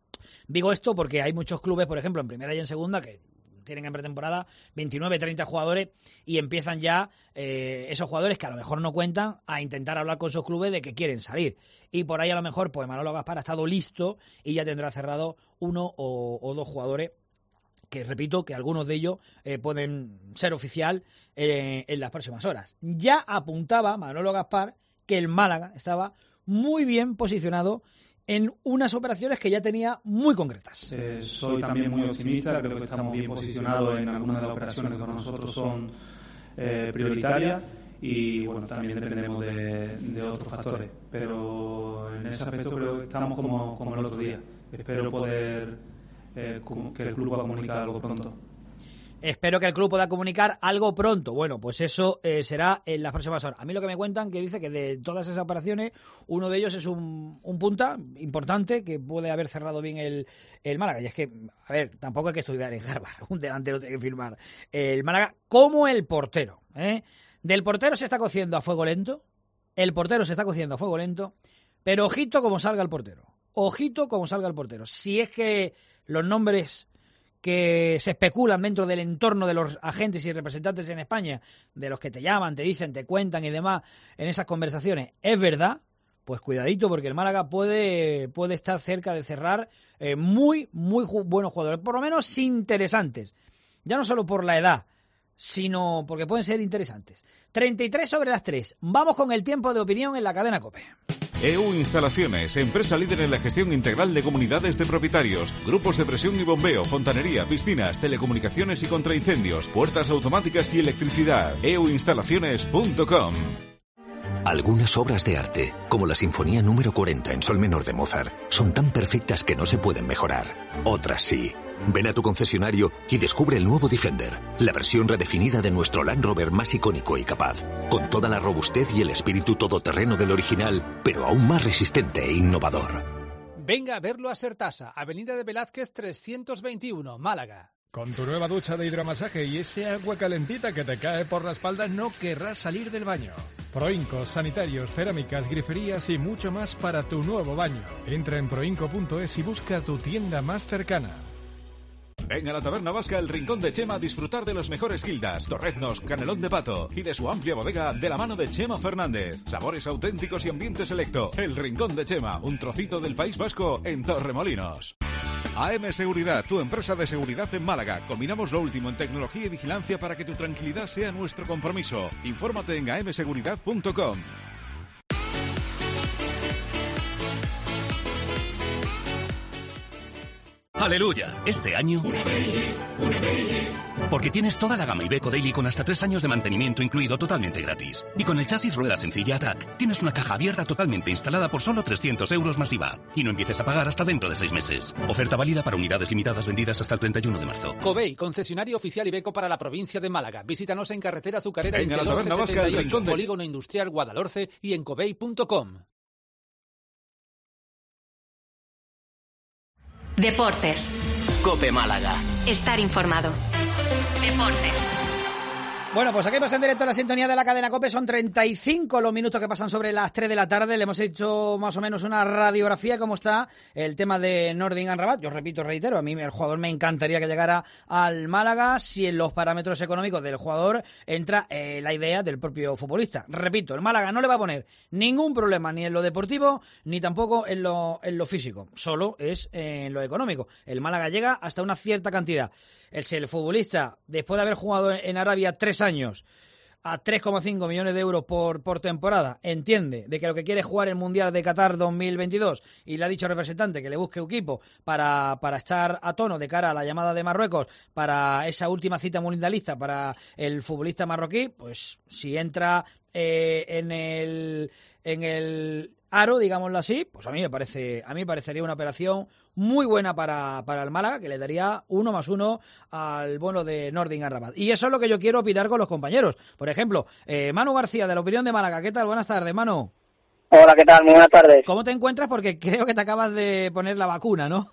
Digo esto porque hay muchos clubes, por ejemplo, en primera y en segunda, que tienen en pretemporada veintinueve, treinta jugadores y empiezan ya eh, esos jugadores que a lo mejor no cuentan a intentar hablar con sus clubes de que quieren salir. Y por ahí a lo mejor pues Manolo Gaspar ha estado listo y ya tendrá cerrado uno o, o dos jugadores que, repito, que algunos de ellos eh, pueden ser oficial eh, en las próximas horas. Ya apuntaba Manolo Gaspar que el Málaga estaba muy bien posicionado en unas operaciones que ya tenía muy concretas. Eh, soy también muy optimista, creo que estamos bien posicionados en algunas de las operaciones que para nosotros son eh, prioritarias y bueno, también dependemos de, de otros factores, pero en ese aspecto creo que estamos como, como el otro día. Espero poder eh, que el club pueda comunicar algo pronto. Espero que el club pueda comunicar algo pronto. Bueno, pues eso eh, será en las próximas horas. A mí lo que me cuentan que dice que de todas esas operaciones, uno de ellos es un, un punta importante que puede haber cerrado bien el, el Málaga. Y es que, a ver, tampoco hay que estudiar en Harvard. Un delantero tiene que firmar el Málaga como el portero. ¿eh? Del portero se está cociendo a fuego lento. El portero se está cociendo a fuego lento. Pero ojito como salga el portero. Ojito como salga el portero. Si es que los nombres que se especulan dentro del entorno de los agentes y representantes en España, de los que te llaman, te dicen, te cuentan y demás en esas conversaciones, es verdad, pues cuidadito porque el Málaga puede, puede estar cerca de cerrar eh, muy, muy ju- buenos jugadores, por lo menos interesantes, ya no solo por la edad, sino porque pueden ser interesantes. treinta y tres sobre las tres, vamos con el tiempo de opinión en la cadena COPE. E U Instalaciones, empresa líder en la gestión integral de comunidades de propietarios, grupos de presión y bombeo, fontanería, piscinas, telecomunicaciones y contraincendios, puertas automáticas y electricidad. e u instalaciones punto com. Algunas obras de arte, como la Sinfonía número cuarenta en sol menor de Mozart, son tan perfectas que no se pueden mejorar. Otras sí. Ven a tu concesionario y descubre el nuevo Defender, la versión redefinida de nuestro Land Rover más icónico y capaz, con toda la robustez y el espíritu todoterreno del original, pero aún más resistente e innovador. Venga a verlo a Sertasa, Avenida de Velázquez trescientos veintiuno, Málaga. Con tu nueva ducha de hidromasaje y ese agua calentita que te cae por la espalda, no querrás salir del baño. Proincos, sanitarios, cerámicas, griferías y mucho más para tu nuevo baño. Entra en proinco punto es y busca tu tienda más cercana. Ven a la Taberna Vasca El Rincón de Chema a disfrutar de los mejores guildas, torreznos, canelón de pato y de su amplia bodega de la mano de Chema Fernández. Sabores auténticos y ambiente selecto. El Rincón de Chema, un trocito del País Vasco en Torremolinos. A M Seguridad, tu empresa de seguridad en Málaga. Combinamos lo último en tecnología y vigilancia para que tu tranquilidad sea nuestro compromiso. Infórmate en a m seguridad punto com. ¡Aleluya! Este año... Porque tienes toda la gama Iveco Daily con hasta tres años de mantenimiento incluido totalmente gratis. Y con el chasis rueda sencilla Attack, tienes una caja abierta totalmente instalada por solo trescientos euros más I V A. Y no empieces a pagar hasta dentro de seis meses. Oferta válida para unidades limitadas vendidas hasta el treinta y uno de marzo. Covey, concesionario oficial Iveco para la provincia de Málaga. Visítanos en carretera Azucarera Venga, en la Taberna Vasca, El Rincón de... Polígono Industrial Guadalhorce y en covey punto com. Deportes. COPE Málaga. Estar informado. Deportes. Bueno, pues aquí vamos en directo a la sintonía de la cadena COPE. Son treinta y cinco los minutos que pasan sobre las tres de la tarde. Le hemos hecho más o menos una radiografía de cómo está el tema de Nordin Rabat. Yo repito, reitero, a mí el jugador me encantaría que llegara al Málaga si en los parámetros económicos del jugador entra eh, la idea del propio futbolista. Repito, el Málaga no le va a poner ningún problema ni en lo deportivo ni tampoco en lo, en lo físico. Solo es eh, en lo económico. El Málaga llega hasta una cierta cantidad. El, si el futbolista, después de haber jugado en Arabia tres años a tres coma cinco millones de euros por, por temporada, entiende de que lo que quiere es jugar el Mundial de Qatar dos mil veintidós y le ha dicho al representante que le busque equipo para, para estar a tono de cara a la llamada de Marruecos para esa última cita mundialista para el futbolista marroquí, pues si entra eh, en el en el aro, digámoslo así, pues a mí me parece, a mí me parecería una operación muy buena para, para el Málaga, que le daría uno más uno al bono de Nordin Rabat. Y eso es lo que yo quiero opinar con los compañeros. Por ejemplo, eh, Manu García, de la Opinión de Málaga. ¿Qué tal? Buenas tardes, Manu. Hola, ¿qué tal? Muy buenas tardes. ¿Cómo te encuentras? Porque creo que te acabas de poner la vacuna, ¿no?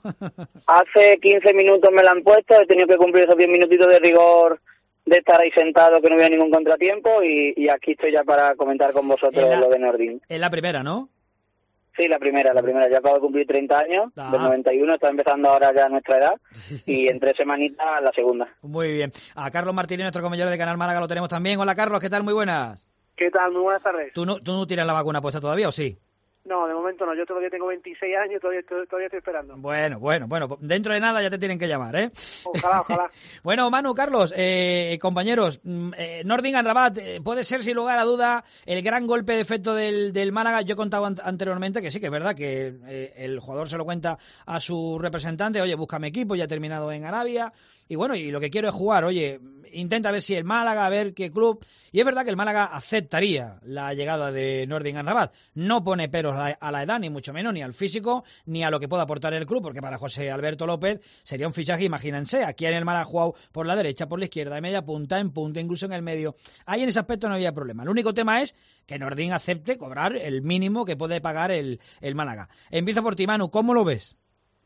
Hace quince minutos me la han puesto, he tenido que cumplir esos diez minutitos de rigor de estar ahí sentado, que no hubiera ningún contratiempo, y, y aquí estoy ya para comentar con vosotros la, lo de Nordin. Es la primera, ¿no? Sí, la primera, la primera. Ya acabo de cumplir treinta años, ah. del noventa y uno, está empezando ahora ya nuestra edad, y en tres semanitas la segunda. Muy bien. A Carlos Martínez, nuestro compañero de Canal Málaga, lo tenemos también. Hola, Carlos, ¿qué tal? Muy buenas. ¿Qué tal? Muy buenas tardes. ¿Tú no, tú no tienes la vacuna puesta todavía o sí? No, de momento no. Yo todavía tengo veintiséis años y todavía estoy, todavía estoy esperando. Bueno, bueno, bueno. Dentro de nada ya te tienen que llamar, ¿eh? Ojalá, ojalá. Bueno, Manu, Carlos, eh, compañeros, eh, Nordin Rabat eh, puede ser, sin lugar a duda, el gran golpe de efecto del, del Málaga. Yo he contado an- anteriormente que sí, que es verdad que eh, el jugador se lo cuenta a su representante. Oye, búscame equipo, ya he terminado en Arabia. Y bueno, y lo que quiero es jugar. Oye, intenta ver si el Málaga, a ver qué club. Y es verdad que el Málaga aceptaría la llegada de Nordin Rabat. No pone peros a la edad, ni mucho menos, ni al físico, ni a lo que pueda aportar el club, porque para José Alberto López sería un fichaje, imagínense. Aquí en el Málaga ha jugado por la derecha, por la izquierda, de media punta, en punta, incluso en el medio. Ahí en ese aspecto no había problema. El único tema es que Nordin acepte cobrar el mínimo que puede pagar el, el Málaga. Empiezo por ti, Manu, ¿cómo lo ves?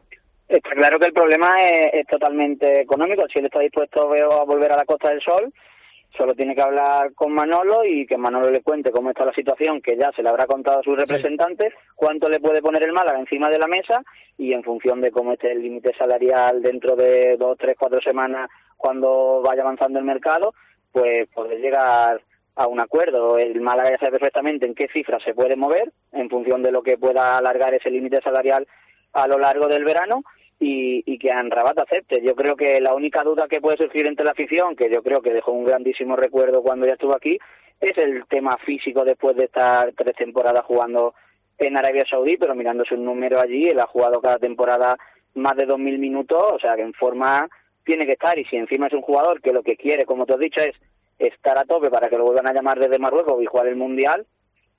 Está claro que el problema es, es totalmente económico. Si él está dispuesto, veo, a volver a la Costa del Sol, solo tiene que hablar con Manolo y que Manolo le cuente cómo está la situación, que ya se le habrá contado a sus representantes, sí. Cuánto le puede poner el Málaga encima de la mesa, y en función de cómo esté el límite salarial dentro de dos, tres, cuatro semanas, cuando vaya avanzando el mercado, pues poder llegar a un acuerdo. El Málaga ya sabe perfectamente en qué cifras se puede mover, en función de lo que pueda alargar ese límite salarial a lo largo del verano, y, y que Rabat acepte. Yo creo que la única duda que puede surgir entre la afición, que yo creo que dejó un grandísimo recuerdo cuando ya estuvo aquí, es el tema físico después de estar tres temporadas jugando en Arabia Saudí, pero mirando sus números allí, él ha jugado cada temporada más de dos mil minutos, o sea que en forma tiene que estar, y si encima es un jugador que lo que quiere, como te has dicho, es estar a tope para que lo vuelvan a llamar desde Marruecos y jugar el Mundial,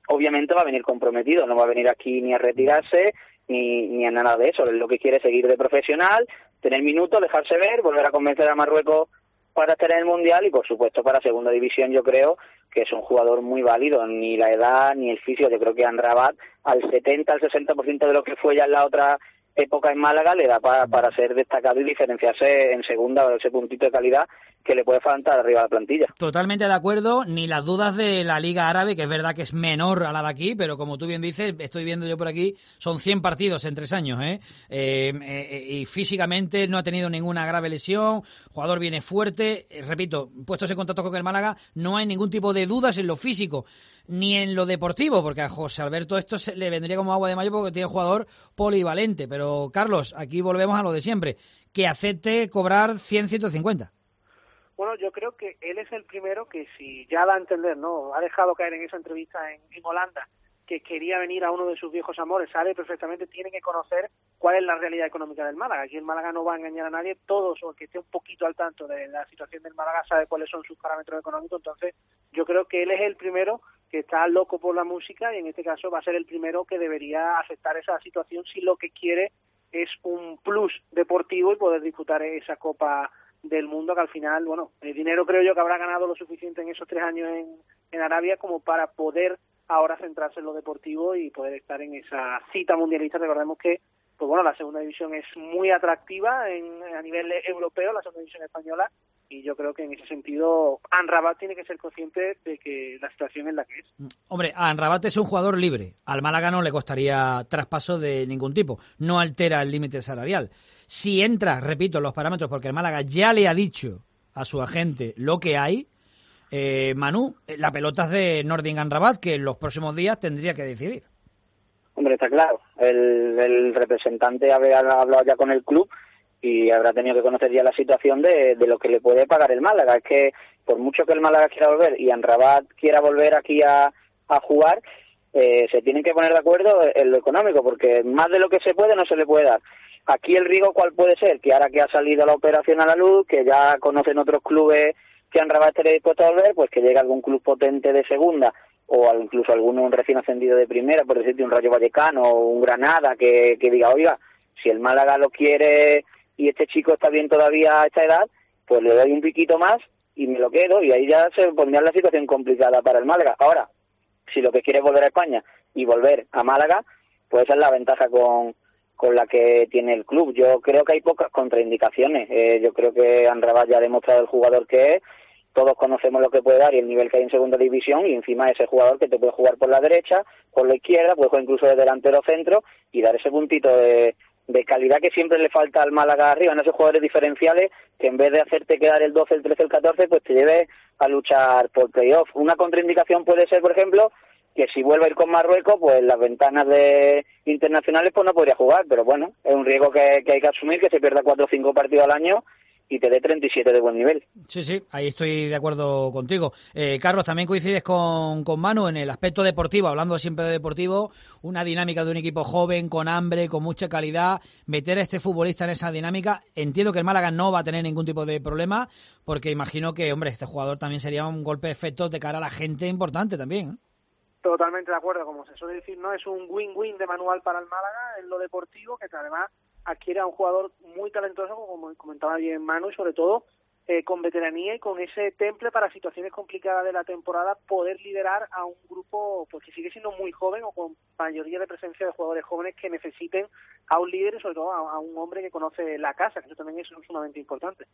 obviamente va a venir comprometido, no va a venir aquí ni a retirarse ni, ni a nada de eso. Él lo que quiere es seguir de profesional, tener minutos, dejarse ver, volver a convencer a Marruecos para estar en el Mundial y, por supuesto, para Segunda División. Yo creo que es un jugador muy válido, ni la edad ni el físico. Yo creo que Amrabat, al setenta, al sesenta por ciento de lo que fue ya en la otra época en Málaga, le da para, para ser destacado y diferenciarse en Segunda, o ese puntito de calidad que le puede faltar arriba de la plantilla. Totalmente de acuerdo, ni las dudas de la Liga Árabe, que es verdad que es menor a la de aquí, pero como tú bien dices, estoy viendo yo por aquí, son cien partidos en tres años, ¿eh? Eh, eh, y físicamente no ha tenido ninguna grave lesión, jugador viene fuerte, eh, repito, puestos en contacto con el Málaga, no hay ningún tipo de dudas en lo físico, ni en lo deportivo, porque a José Alberto esto se le vendría como agua de mayo porque tiene jugador polivalente, pero Carlos, aquí volvemos a lo de siempre, que acepte cobrar cien, ciento cincuenta. Bueno, yo creo que él es el primero que, si ya da a entender, ¿no?, ha dejado caer en esa entrevista en, en Holanda, que quería venir a uno de sus viejos amores, sabe perfectamente, tiene que conocer cuál es la realidad económica del Málaga. Aquí el Málaga no va a engañar a nadie, todos, o el que esté un poquito al tanto de la situación del Málaga sabe cuáles son sus parámetros económicos. Entonces yo creo que él es el primero que está loco por la música y en este caso va a ser el primero que debería aceptar esa situación si lo que quiere es un plus deportivo y poder disputar esa Copa del Mundo, que al final, bueno, el dinero creo yo que habrá ganado lo suficiente en esos tres años en, en Arabia como para poder ahora centrarse en lo deportivo y poder estar en esa cita mundialista. Recordemos que, pues bueno, la segunda división es muy atractiva en, a nivel europeo, la segunda división española, y yo creo que en ese sentido Amrabat tiene que ser consciente de que la situación es la que es. Hombre, Amrabat es un jugador libre. Al Málaga no le costaría traspaso de ningún tipo. No altera el límite salarial. Si entra, repito, los parámetros, porque el Málaga ya le ha dicho a su agente lo que hay, eh, Manu, la pelota es de Nordin Amrabat, que en los próximos días tendría que decidir. Hombre, está claro. El, el representante habrá hablado ya con el club y habrá tenido que conocer ya la situación de, de lo que le puede pagar el Málaga. Es que por mucho que el Málaga quiera volver y Amrabat quiera volver aquí a, a jugar, eh, se tienen que poner de acuerdo en lo económico, porque más de lo que se puede no se le puede dar. Aquí el riesgo, ¿cuál puede ser? Que ahora que ha salido la operación a la luz, que ya conocen otros clubes que Amrabat estaría dispuesto a volver, pues que llegue algún club potente de segunda o incluso alguno un recién ascendido de primera, por decirte un Rayo Vallecano o un Granada, que, que diga, oiga, si el Málaga lo quiere y este chico está bien todavía a esta edad, pues le doy un piquito más y me lo quedo, y ahí ya se pondría la situación complicada para el Málaga. Ahora, si lo que quiere es volver a España y volver a Málaga, pues esa es la ventaja con, con la que tiene el club. Yo creo que hay pocas contraindicaciones. Eh, yo creo que Amrabat ya ha demostrado el jugador que es, todos conocemos lo que puede dar y el nivel que hay en segunda división, y encima ese jugador que te puede jugar por la derecha, por la izquierda, puede jugar incluso de delantero centro y dar ese puntito de, de calidad que siempre le falta al Málaga arriba, en esos jugadores diferenciales que en vez de hacerte quedar el doce, el trece, el catorce, pues te lleve a luchar por playoff. Una contraindicación puede ser, por ejemplo, que si vuelve a ir con Marruecos, pues las ventanas de internacionales pues no podría jugar, pero bueno, es un riesgo que, que hay que asumir, que se pierda cuatro o cinco partidos al año y te dé treinta y siete de buen nivel. Sí, sí, ahí estoy de acuerdo contigo. Eh, Carlos, también coincides con, con Manu en el aspecto deportivo, hablando siempre de deportivo, una dinámica de un equipo joven, con hambre, con mucha calidad, meter a este futbolista en esa dinámica. Entiendo que el Málaga no va a tener ningún tipo de problema, porque imagino que, hombre, este jugador también sería un golpe de efecto de cara a la gente importante también, ¿eh? Totalmente de acuerdo, como se suele decir, no es un win-win de manual para el Málaga en lo deportivo, que además adquiere a un jugador muy talentoso, como comentaba bien Manu, y sobre todo eh, con veteranía y con ese temple para situaciones complicadas de la temporada, poder liderar a un grupo pues que sigue siendo muy joven o con mayoría de presencia de jugadores jóvenes que necesiten a un líder y sobre todo a, a un hombre que conoce la casa, que eso también es sumamente importante.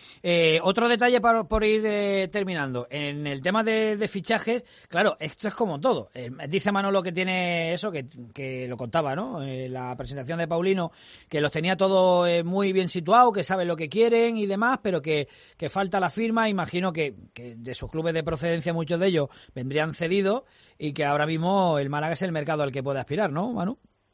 Eh, otro detalle para, por ir eh, terminando, en el tema de, de fichajes, claro, esto es como todo. Eh, dice Manolo que tiene eso, que, que lo contaba, ¿no? Eh, la presentación de Paulino, que los tenía todo eh, muy bien situado, que saben lo que quieren y demás, pero que, que falta la firma. Imagino que, que de sus clubes de procedencia muchos de ellos vendrían cedidos y que ahora mismo el Málaga es el mercado al que puede aspirar, ¿no, Manu?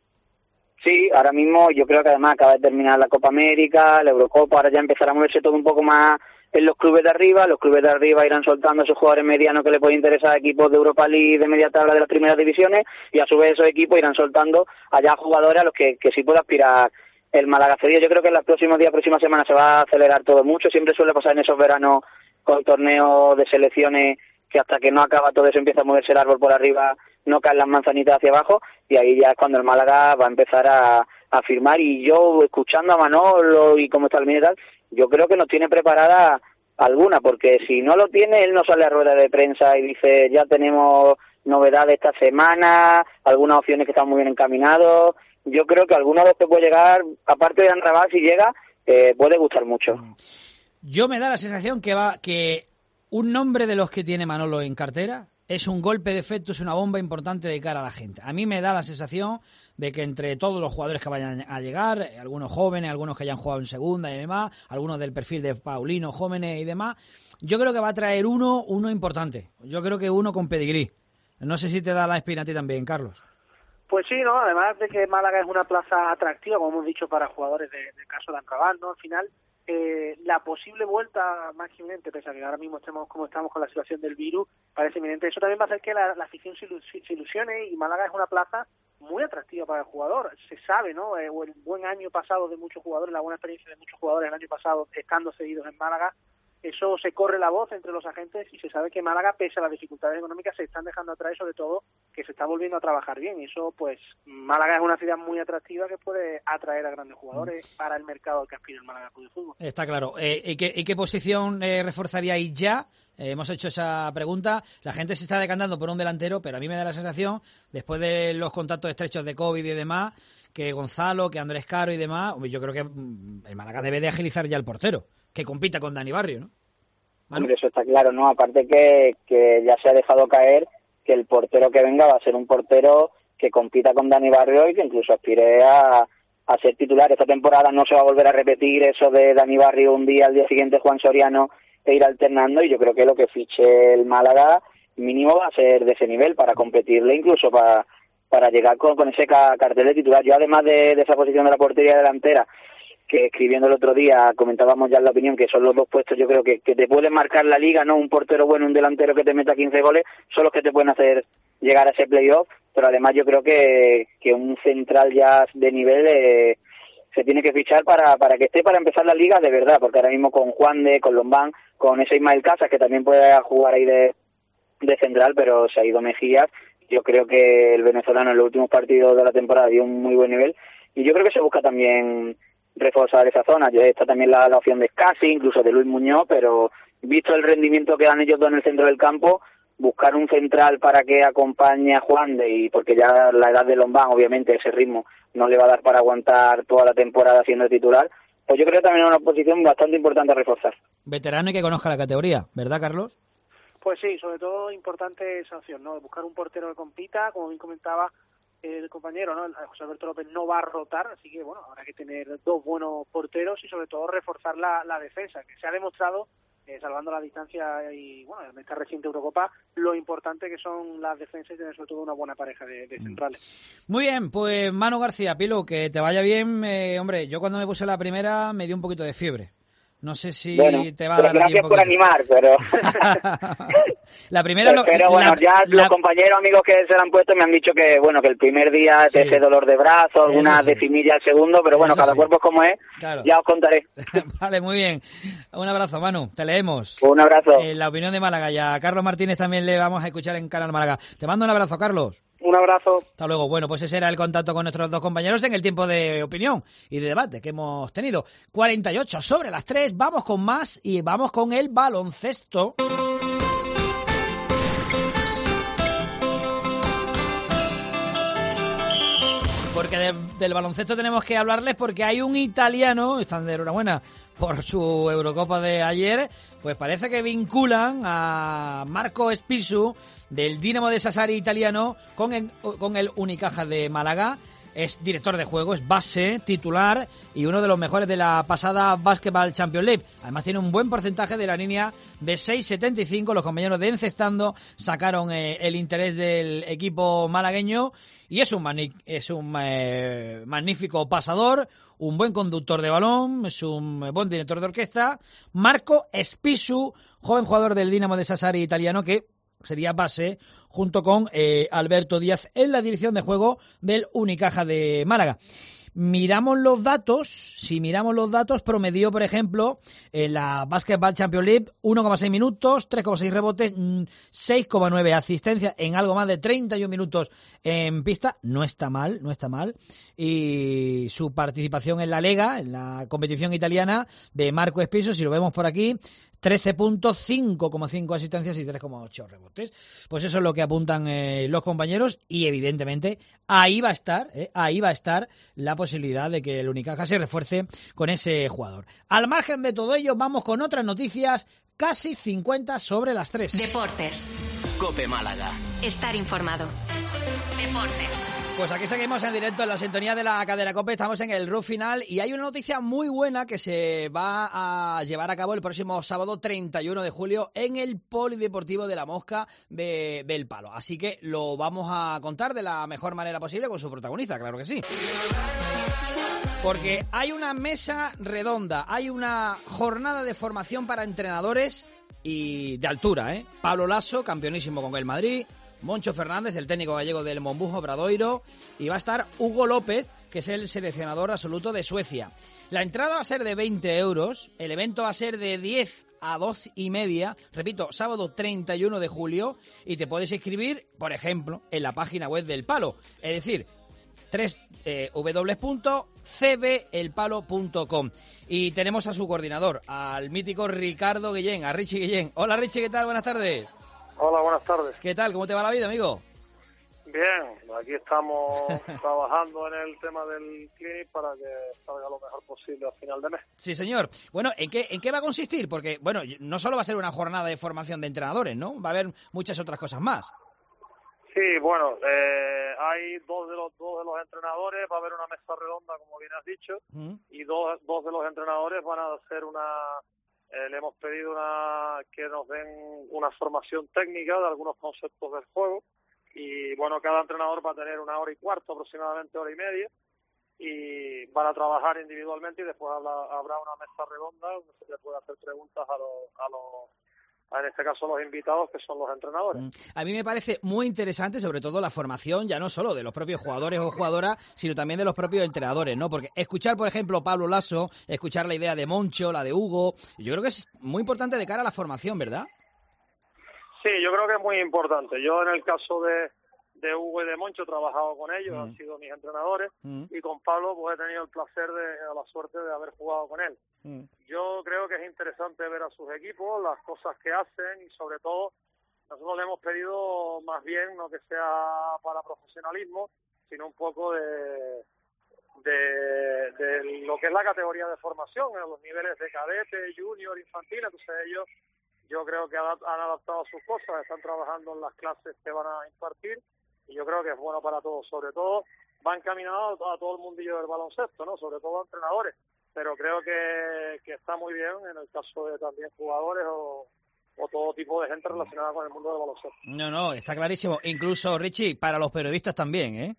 Sí, ahora mismo yo creo que además acaba de terminar la Copa América, la Eurocopa, ahora ya empezará a moverse todo un poco más en los clubes de arriba. Los clubes de arriba irán soltando a esos jugadores medianos que les pueden interesar a equipos de Europa League de media tabla de las primeras divisiones, y a su vez esos equipos irán soltando allá jugadores a los que, que sí puede aspirar el Málaga cedido. Yo creo que en los próximos días, próximas semanas se va a acelerar todo mucho. Siempre suele pasar en esos veranos con torneos de selecciones que hasta que no acaba todo eso empieza a moverse el árbol por arriba no caen las manzanitas hacia abajo, y ahí ya es cuando el Málaga va a empezar a, a firmar. Y yo, escuchando a Manolo y cómo está el mío y tal, yo creo que nos tiene preparada alguna, porque si no lo tiene, él no sale a rueda de prensa y dice, ya tenemos novedades esta semana, algunas opciones que están muy bien encaminados. Yo creo que alguna vez te puede llegar, aparte de Anrabal, si llega, eh, puede gustar mucho. Yo me da la sensación que va que un nombre de los que tiene Manolo en cartera es un golpe de efecto, es una bomba importante de cara a la gente. A mí me da la sensación de que entre todos los jugadores que vayan a llegar, algunos jóvenes, algunos que hayan jugado en segunda y demás, algunos del perfil de Paulino, jóvenes y demás, yo creo que va a traer uno, uno importante. Yo creo que uno con pedigrí. No sé si te da la espina a ti también, Carlos. Pues sí, ¿no? Además de que Málaga es una plaza atractiva, como hemos dicho, para jugadores de, del caso de Anrabal, ¿no? Al final, eh, la posible vuelta más que inminente, pese a que ahora mismo estemos como estamos con la situación del virus, parece inminente. Eso también va a hacer que la, la afición se, se ilusione, y Málaga es una plaza muy atractiva para el jugador. Se sabe, ¿no? Eh, el buen año pasado de muchos jugadores, la buena experiencia de muchos jugadores el año pasado estando cedidos en Málaga, eso se corre la voz entre los agentes y se sabe que Málaga, pese a las dificultades económicas, se están dejando atraer, sobre todo que se está volviendo a trabajar bien. Y eso, pues, Málaga es una ciudad muy atractiva que puede atraer a grandes jugadores para el mercado al que aspira el Málaga Club de Fútbol. Está claro. Eh, ¿y, qué, ¿Y qué posición eh, reforzaríais ya? Eh, hemos hecho esa pregunta. La gente se está decantando por un delantero, pero a mí me da la sensación, después de los contactos estrechos de COVID y demás, que Gonzalo, que Andrés Caro y demás, yo creo que el Málaga debe de agilizar ya el portero, que compita con Dani Barrio, ¿no? Hombre, eso está claro, ¿no? Aparte que, que ya se ha dejado caer que el portero que venga va a ser un portero que compita con Dani Barrio y que incluso aspire a, a ser titular. Esta temporada no se va a volver a repetir eso de Dani Barrio un día, al día siguiente Juan Soriano, e ir alternando, y yo creo que lo que fiche el Málaga mínimo va a ser de ese nivel para competirle, incluso para, para llegar con, con ese ca- cartel de titular. Yo, además de, de esa posición de la portería delantera, que escribiendo el otro día comentábamos ya en la opinión que son los dos puestos, yo creo que, que te pueden marcar la liga, ¿no? Un portero bueno, un delantero que te meta quince goles, son los que te pueden hacer llegar a ese playoff, pero además yo creo que, que un central ya de nivel eh, se tiene que fichar para, para que esté para empezar la liga de verdad, porque ahora mismo con Juan de, con Lombán, con ese Ismael Casas, que también puede jugar ahí de, de central, pero se ha ido Mejías. Yo creo que el venezolano en los últimos partidos de la temporada dio un muy buen nivel, y yo creo que se busca también reforzar esa zona. Está también la, la opción de Scassi, incluso de Luis Muñoz, pero visto el rendimiento que dan ellos dos en el centro del campo, buscar un central para que acompañe a Juan de, y porque ya la edad de Lombán, obviamente ese ritmo no le va a dar para aguantar toda la temporada siendo titular, pues yo creo que también es una posición bastante importante a reforzar. Veterano y que conozca la categoría, ¿verdad, Carlos? Pues sí, sobre todo importante esa opción, ¿no? Buscar un portero que compita, como bien comentaba el compañero, ¿no? José Alberto López no va a rotar, así que bueno, habrá que tener dos buenos porteros y sobre todo reforzar la, la defensa, que se ha demostrado, eh, salvando la distancia y bueno, en esta reciente Eurocopa, lo importante que son las defensas y tener sobre todo una buena pareja de, de centrales. Muy bien, pues Manu García, Pilo, que te vaya bien. Eh, hombre, yo cuando me puse la primera me dio un poquito de fiebre. No sé si bueno, te va a dar gracias un por animar, pero la primera pero, lo, pero bueno, la, ya la... los compañeros amigos que se la han puesto me han dicho que bueno, que el primer día sí. ese dolor de brazo, alguna sí. decimilla al segundo, pero bueno, Eso cada sí. cuerpo es como es, claro. Ya os contaré. Vale, muy bien. Un abrazo, Manu, te leemos. Un abrazo. Eh, la opinión de Málaga, y a Carlos Martínez también le vamos a escuchar en Canal Málaga. Te mando un abrazo, Carlos. Un abrazo. Hasta luego. Bueno, pues ese era el contacto con nuestros dos compañeros en el tiempo de opinión y de debate que hemos tenido. cuarenta y ocho sobre las tres. Vamos con más y vamos con el baloncesto. Porque de, del baloncesto tenemos que hablarles porque hay un italiano, están de enhorabuena por su Eurocopa de ayer, pues parece que vinculan a Marco Spisu del Dinamo de Sassari italiano con el, con el Unicaja de Málaga. Es director de juego, es base, titular y uno de los mejores de la pasada Basketball Champions League. Además tiene un buen porcentaje de la línea de seis setenta y cinco. Los compañeros de Encestando sacaron eh, el interés del equipo malagueño y es un, mani- es un eh, magnífico pasador, un buen conductor de balón, es un buen director de orquesta. Marco Spisu, joven jugador del Dinamo de Sassari italiano que sería base junto con eh, Alberto Díaz en la dirección de juego del Unicaja de Málaga. miramos los datos, si miramos los datos, promedió, por ejemplo, en la Basketball Champions League uno coma seis minutos, tres coma seis rebotes, seis coma nueve asistencias en algo más de treinta y un minutos en pista. No está mal, no está mal. Y su participación en la Lega, en la competición italiana de Marco Espiso, si lo vemos por aquí, trece puntos, cinco coma cinco asistencias y tres coma ocho rebotes. Pues eso es lo que apuntan eh, los compañeros y evidentemente ahí va a estar, eh, ahí va a estar la posibilidad de que el Unicaja se refuerce con ese jugador. Al margen de todo ello, vamos con otras noticias, casi cincuenta sobre las tres. Deportes. COPE Málaga. Estar informado. Deportes. Pues aquí seguimos en directo en la sintonía de la cadena COPE, estamos en el R U final y hay una noticia muy buena que se va a llevar a cabo el próximo sábado treinta y uno de julio en el Polideportivo de la Mosca de, del Palo. Así que lo vamos a contar de la mejor manera posible con su protagonista, claro que sí. Porque hay una mesa redonda, hay una jornada de formación para entrenadores y de altura, ¿eh? Pablo Laso, campeonísimo con el Madrid, Moncho Fernández, el técnico gallego del Monbujo Obradoiro, y va a estar Hugo López, que es el seleccionador absoluto de Suecia. La entrada va a ser de veinte euros, el evento va a ser de diez a dos y media, repito, sábado treinta y uno de julio, y te puedes inscribir, por ejemplo, en la página web del Palo, es decir, w w w punto c b el palo punto com. Y tenemos a su coordinador, al mítico Ricardo Guillén, a Richie Guillén. Hola Richie, ¿qué tal? Buenas tardes. Hola, buenas tardes. ¿Qué tal? ¿Cómo te va la vida, amigo? Bien, aquí estamos trabajando en el tema del clinic para que salga lo mejor posible al final de mes. Sí, señor. Bueno, ¿en qué, ¿en qué va a consistir? Porque, bueno, no solo va a ser una jornada de formación de entrenadores, ¿no? Va a haber muchas otras cosas más. Sí, bueno, eh, hay dos de los dos de los entrenadores, va a haber una mesa redonda, como bien has dicho, mm. y dos, dos de los entrenadores van a hacer una... Eh, le hemos pedido una que nos den una formación técnica de algunos conceptos del juego y bueno, cada entrenador va a tener una hora y cuarto, aproximadamente hora y media, y van a trabajar individualmente y después habrá, habrá una mesa redonda donde se le puede hacer preguntas a los, a los en este caso los invitados, que son los entrenadores. A mí me parece muy interesante, sobre todo la formación, ya no solo de los propios jugadores o jugadoras, sino también de los propios entrenadores, ¿no? Porque escuchar, por ejemplo, Pablo Laso, escuchar la idea de Moncho, la de Hugo, yo creo que es muy importante de cara a la formación, ¿verdad? Sí, yo creo que es muy importante. Yo en el caso de, de Hugo y de Moncho he trabajado con ellos, mm. han sido mis entrenadores, mm. y con Pablo pues he tenido el placer de, la suerte de haber jugado con él. Mm. Yo creo que es interesante ver a sus equipos, las cosas que hacen y sobre todo nosotros le hemos pedido más bien no que sea para profesionalismo, sino un poco de, de, de lo que es la categoría de formación, en los niveles de cadete, junior, infantil. Entonces ellos yo creo que han adaptado sus cosas, están trabajando en las clases que van a impartir y yo creo que es bueno para todos. Sobre todo va encaminado a todo el mundillo del baloncesto, ¿no? Sobre todo a entrenadores, pero creo que, que está muy bien en el caso de también jugadores o, o todo tipo de gente relacionada con el mundo del baloncesto. No, no, está clarísimo. Incluso, Richie, para los periodistas también, ¿eh?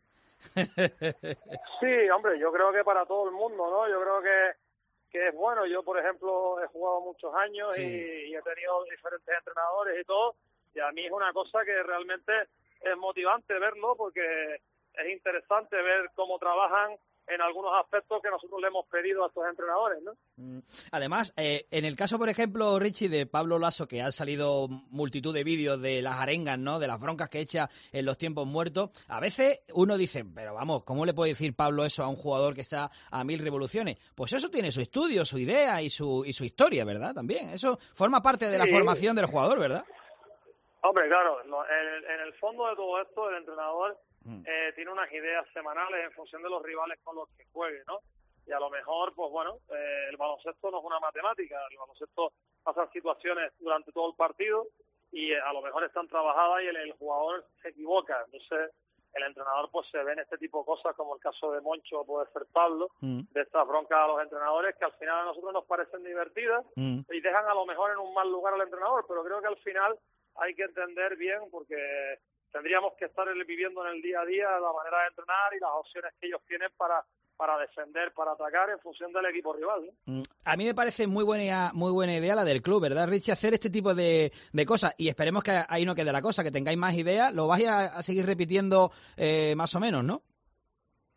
Sí, hombre, yo creo que para todo el mundo, ¿no? Yo creo que que es bueno. Yo, por ejemplo, he jugado muchos años sí. y, y he tenido diferentes entrenadores y todo, y a mí es una cosa que realmente es motivante verlo porque es interesante ver cómo trabajan en algunos aspectos que nosotros le hemos pedido a estos entrenadores, ¿no? Además, eh, en el caso, por ejemplo, Richie, de Pablo Laso, que han salido multitud de vídeos de las arengas, ¿no?, de las broncas que echa en los tiempos muertos, a veces uno dice, pero vamos, ¿cómo le puede decir Pablo eso a un jugador que está a mil revoluciones? Pues eso tiene su estudio, su idea y su y su historia, ¿verdad? También, eso forma parte de la sí. formación del jugador, ¿verdad? Hombre, claro, en, en el fondo de todo esto, el entrenador Eh, tiene unas ideas semanales en función de los rivales con los que juegue, ¿no? Y a lo mejor, pues bueno, eh, el baloncesto no es una matemática, el baloncesto pasan situaciones durante todo el partido y eh, a lo mejor están trabajadas y el, el jugador se equivoca, entonces el entrenador pues se ve en este tipo de cosas, como el caso de Moncho, puede ser Pablo, mm. de estas broncas a los entrenadores que al final a nosotros nos parecen divertidas mm. y dejan a lo mejor en un mal lugar al entrenador, pero creo que al final hay que entender bien porque tendríamos que estar viviendo en el día a día la manera de entrenar y las opciones que ellos tienen para para defender, para atacar en función del equipo rival, ¿no? A mí me parece muy buena muy buena idea la del club, ¿verdad, Richie? Hacer este tipo de, de cosas y esperemos que ahí no quede la cosa, que tengáis más ideas, lo vais a, a seguir repitiendo eh, más o menos, ¿no?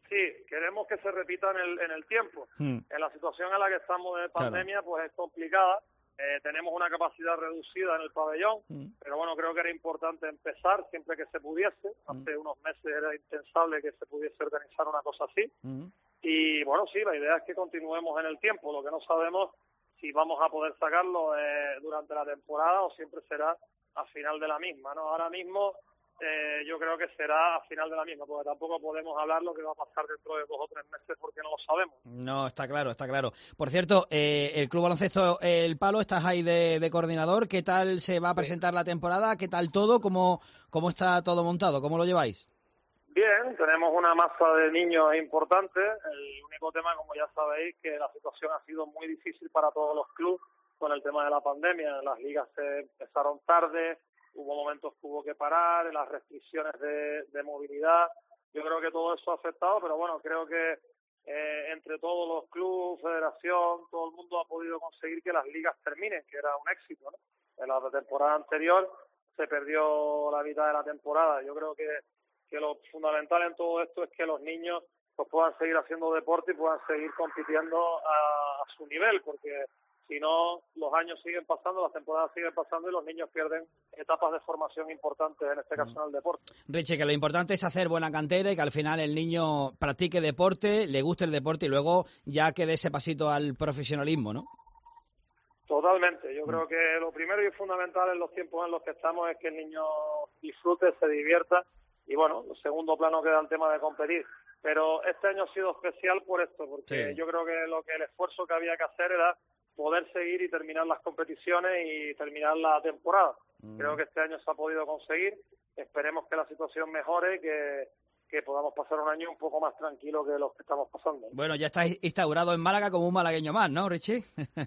sí, queremos que se repita en el, en el tiempo. Mm. En la situación en la que estamos de pandemia, claro, pues es complicada. Eh, tenemos una capacidad reducida en el pabellón, mm. pero bueno, creo que era importante empezar siempre que se pudiese. Mm. Hace unos meses era impensable que se pudiese organizar una cosa así. Mm. Y bueno, sí, la idea es que continuemos en el tiempo. Lo que no sabemos si vamos a poder sacarlo eh, durante la temporada o siempre será a final de la misma, ¿no? Ahora mismo eh, yo creo que será a final de la misma, porque tampoco podemos hablar lo que va a pasar dentro de dos o tres meses porque no lo sabemos. No, está claro, está claro. Por cierto, eh, el Club Baloncesto El Palo, estás ahí de, de coordinador. ¿Qué tal se va a presentar sí. la temporada? ¿Qué tal todo? ¿Cómo, cómo está todo montado? ¿Cómo lo lleváis? Bien, tenemos una masa de niños importante. El único tema, como ya sabéis, que la situación ha sido muy difícil para todos los clubes con el tema de la pandemia. Las ligas se empezaron tarde, hubo momentos que hubo que parar, las restricciones de, de movilidad. Yo creo que todo eso ha afectado, pero bueno, creo que eh, entre todos los clubes, federación, todo el mundo ha podido conseguir que las ligas terminen, que era un éxito, ¿no? En la temporada anterior se perdió la mitad de la temporada. Yo creo que que lo fundamental en todo esto es que los niños pues puedan seguir haciendo deporte y puedan seguir compitiendo a, a su nivel, porque si no, los años siguen pasando, las temporadas siguen pasando y los niños pierden etapas de formación importantes, en este caso en el deporte. Richie, que lo importante es hacer buena cantera y que al final el niño practique deporte, le guste el deporte y luego ya que dé ese pasito al profesionalismo, ¿no? Totalmente. Yo creo que lo primero y fundamental en los tiempos en los que estamos es que el niño disfrute, se divierta. Y bueno, en segundo plano queda el tema de competir. Pero este año ha sido especial por esto, porque sí. yo creo que lo que el esfuerzo que había que hacer era poder seguir y terminar las competiciones y terminar la temporada. Mm. Creo que este año se ha podido conseguir. Esperemos que la situación mejore y que, que podamos pasar un año un poco más tranquilo que los que estamos pasando. Bueno, ya estás instaurado en Málaga como un malagueño más, ¿no, Richie?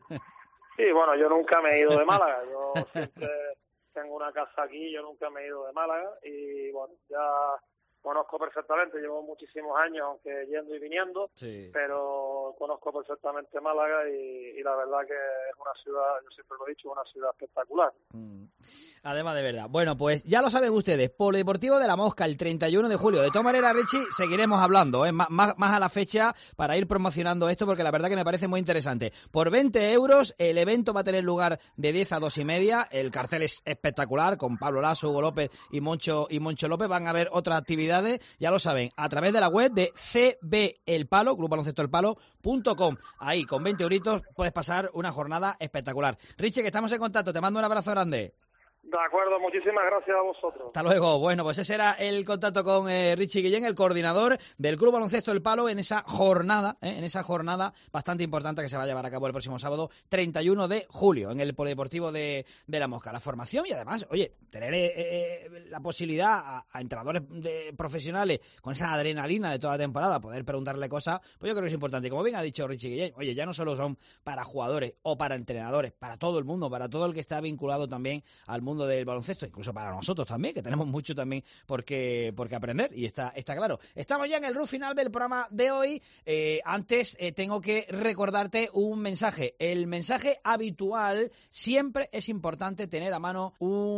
Sí, bueno, yo nunca me he ido de Málaga. Yo siempre tengo una casa aquí, yo nunca me he ido de Málaga y bueno, ya conozco perfectamente, llevo muchísimos años aunque yendo y viniendo, sí. pero conozco perfectamente Málaga y, y la verdad que es una ciudad, yo siempre lo he dicho, una ciudad espectacular. Mm. Además de verdad. Bueno, pues ya lo saben ustedes, Polideportivo de la Mosca el treinta y uno de julio. De todas maneras, Richie, seguiremos hablando, ¿eh? más, más, más a la fecha para ir promocionando esto porque la verdad que me parece muy interesante. Por veinte euros el evento va a tener lugar de diez a dos y media, el cartel es espectacular con Pablo Lasso, Hugo López y Moncho, y Moncho López. Van a haber otras actividades, ya lo saben, a través de la web de C B El Palo, Club Baloncesto El Palo punto com. Ahí, con veinte euritos puedes pasar una jornada espectacular. Richie, que estamos en contacto, te mando un abrazo grande. De acuerdo, muchísimas gracias a vosotros. Hasta luego. Bueno, pues ese era el contacto con eh, Richie Guillén, el coordinador del Club Baloncesto El Palo en esa jornada, eh, en esa jornada bastante importante que se va a llevar a cabo el próximo sábado treinta y uno de julio en el Polideportivo de, de la Mosca. La formación y además, oye, tener eh, eh, la posibilidad a, a entrenadores de, profesionales con esa adrenalina de toda la temporada, poder preguntarle cosas, pues yo creo que es importante. Y como bien ha dicho Richie Guillén, oye, ya no solo son para jugadores o para entrenadores, para todo el mundo, para todo el que está vinculado también al mundo del baloncesto, incluso para nosotros también, que tenemos mucho también por qué, por qué aprender, y está, está claro. Estamos ya en el run final del programa de hoy. Eh, antes eh, tengo que recordarte un mensaje. El mensaje habitual: siempre es importante tener a mano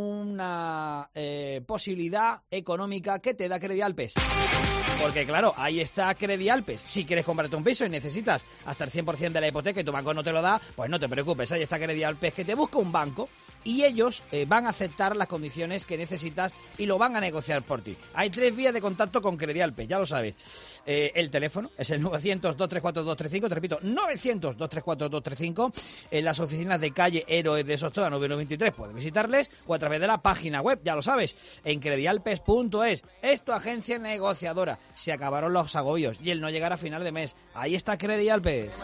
una eh, posibilidad económica que te da Credialpes. Porque claro, ahí está Credialpes. Si quieres comprarte un piso y necesitas hasta el cien por ciento de la hipoteca y tu banco no te lo da, pues no te preocupes, ahí está Credialpes, que te busca un banco y ellos eh, van a aceptar las condiciones que necesitas y lo van a negociar por ti. Hay tres vías de contacto con Credialpes, ya lo sabes. Eh, el teléfono es el novecientos, dos tres cuatro, dos tres cinco, te repito, novecientos, dos tres cuatro, dos tres cinco. En las oficinas de calle Héroes de Sostoa, noveno veintitrés, puedes visitarles, o a través de la página web, ya lo sabes, en credialpes punto es. Es tu agencia negociadora. Se acabaron los agobios y el no llegar a final de mes. Ahí está Credialpes.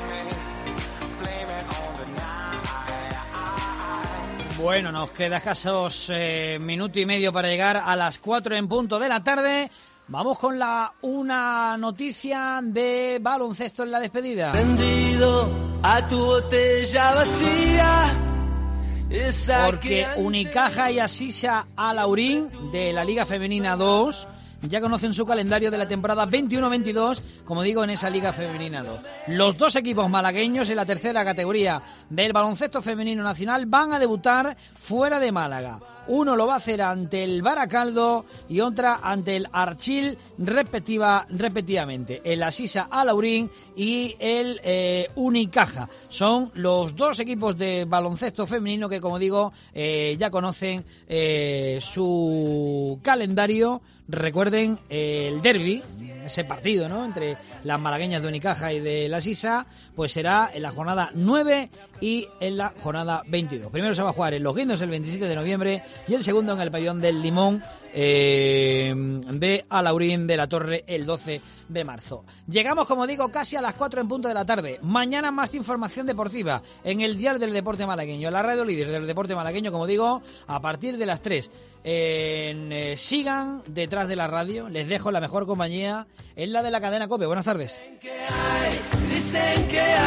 Bueno, nos queda escasos eh, minuto y medio para llegar a las cuatro en punto de la tarde. Vamos con la una noticia de baloncesto en la despedida. Vendido a tu botella vacía. Porque Unicaja y Asisa Alaurín de la Liga Femenina dos ya conocen su calendario de la temporada veintiuno veintidós, como digo, en esa Liga Femenina dos. Los dos equipos malagueños en la tercera categoría del baloncesto femenino nacional van a debutar fuera de Málaga. Uno lo va a hacer ante el Baracaldo y otra ante el Archil, respectiva, respectivamente. El Asisa Alaurín y el eh, Unicaja. Son los dos equipos de baloncesto femenino que, como digo, eh, ya conocen eh, su calendario. Recuerden eh, el derbi, ese partido, ¿no?, entre las malagueñas de Unicaja y de la Sisa, pues será en la jornada nueve y en la jornada veintidós. Primero se va a jugar en Los Guindos el veintisiete de noviembre y el segundo en el pabellón del Limón eh, de Alaurín de la Torre el doce de marzo. Llegamos, como digo, casi a las cuatro en punto de la tarde. Mañana más información deportiva en el Diario del Deporte Malagueño, la radio líder del deporte malagueño, como digo, a partir de las tres. En, eh, sigan detrás de la radio, les dejo la mejor compañía, en la de la cadena COPE. Buenas tardes. Dicen que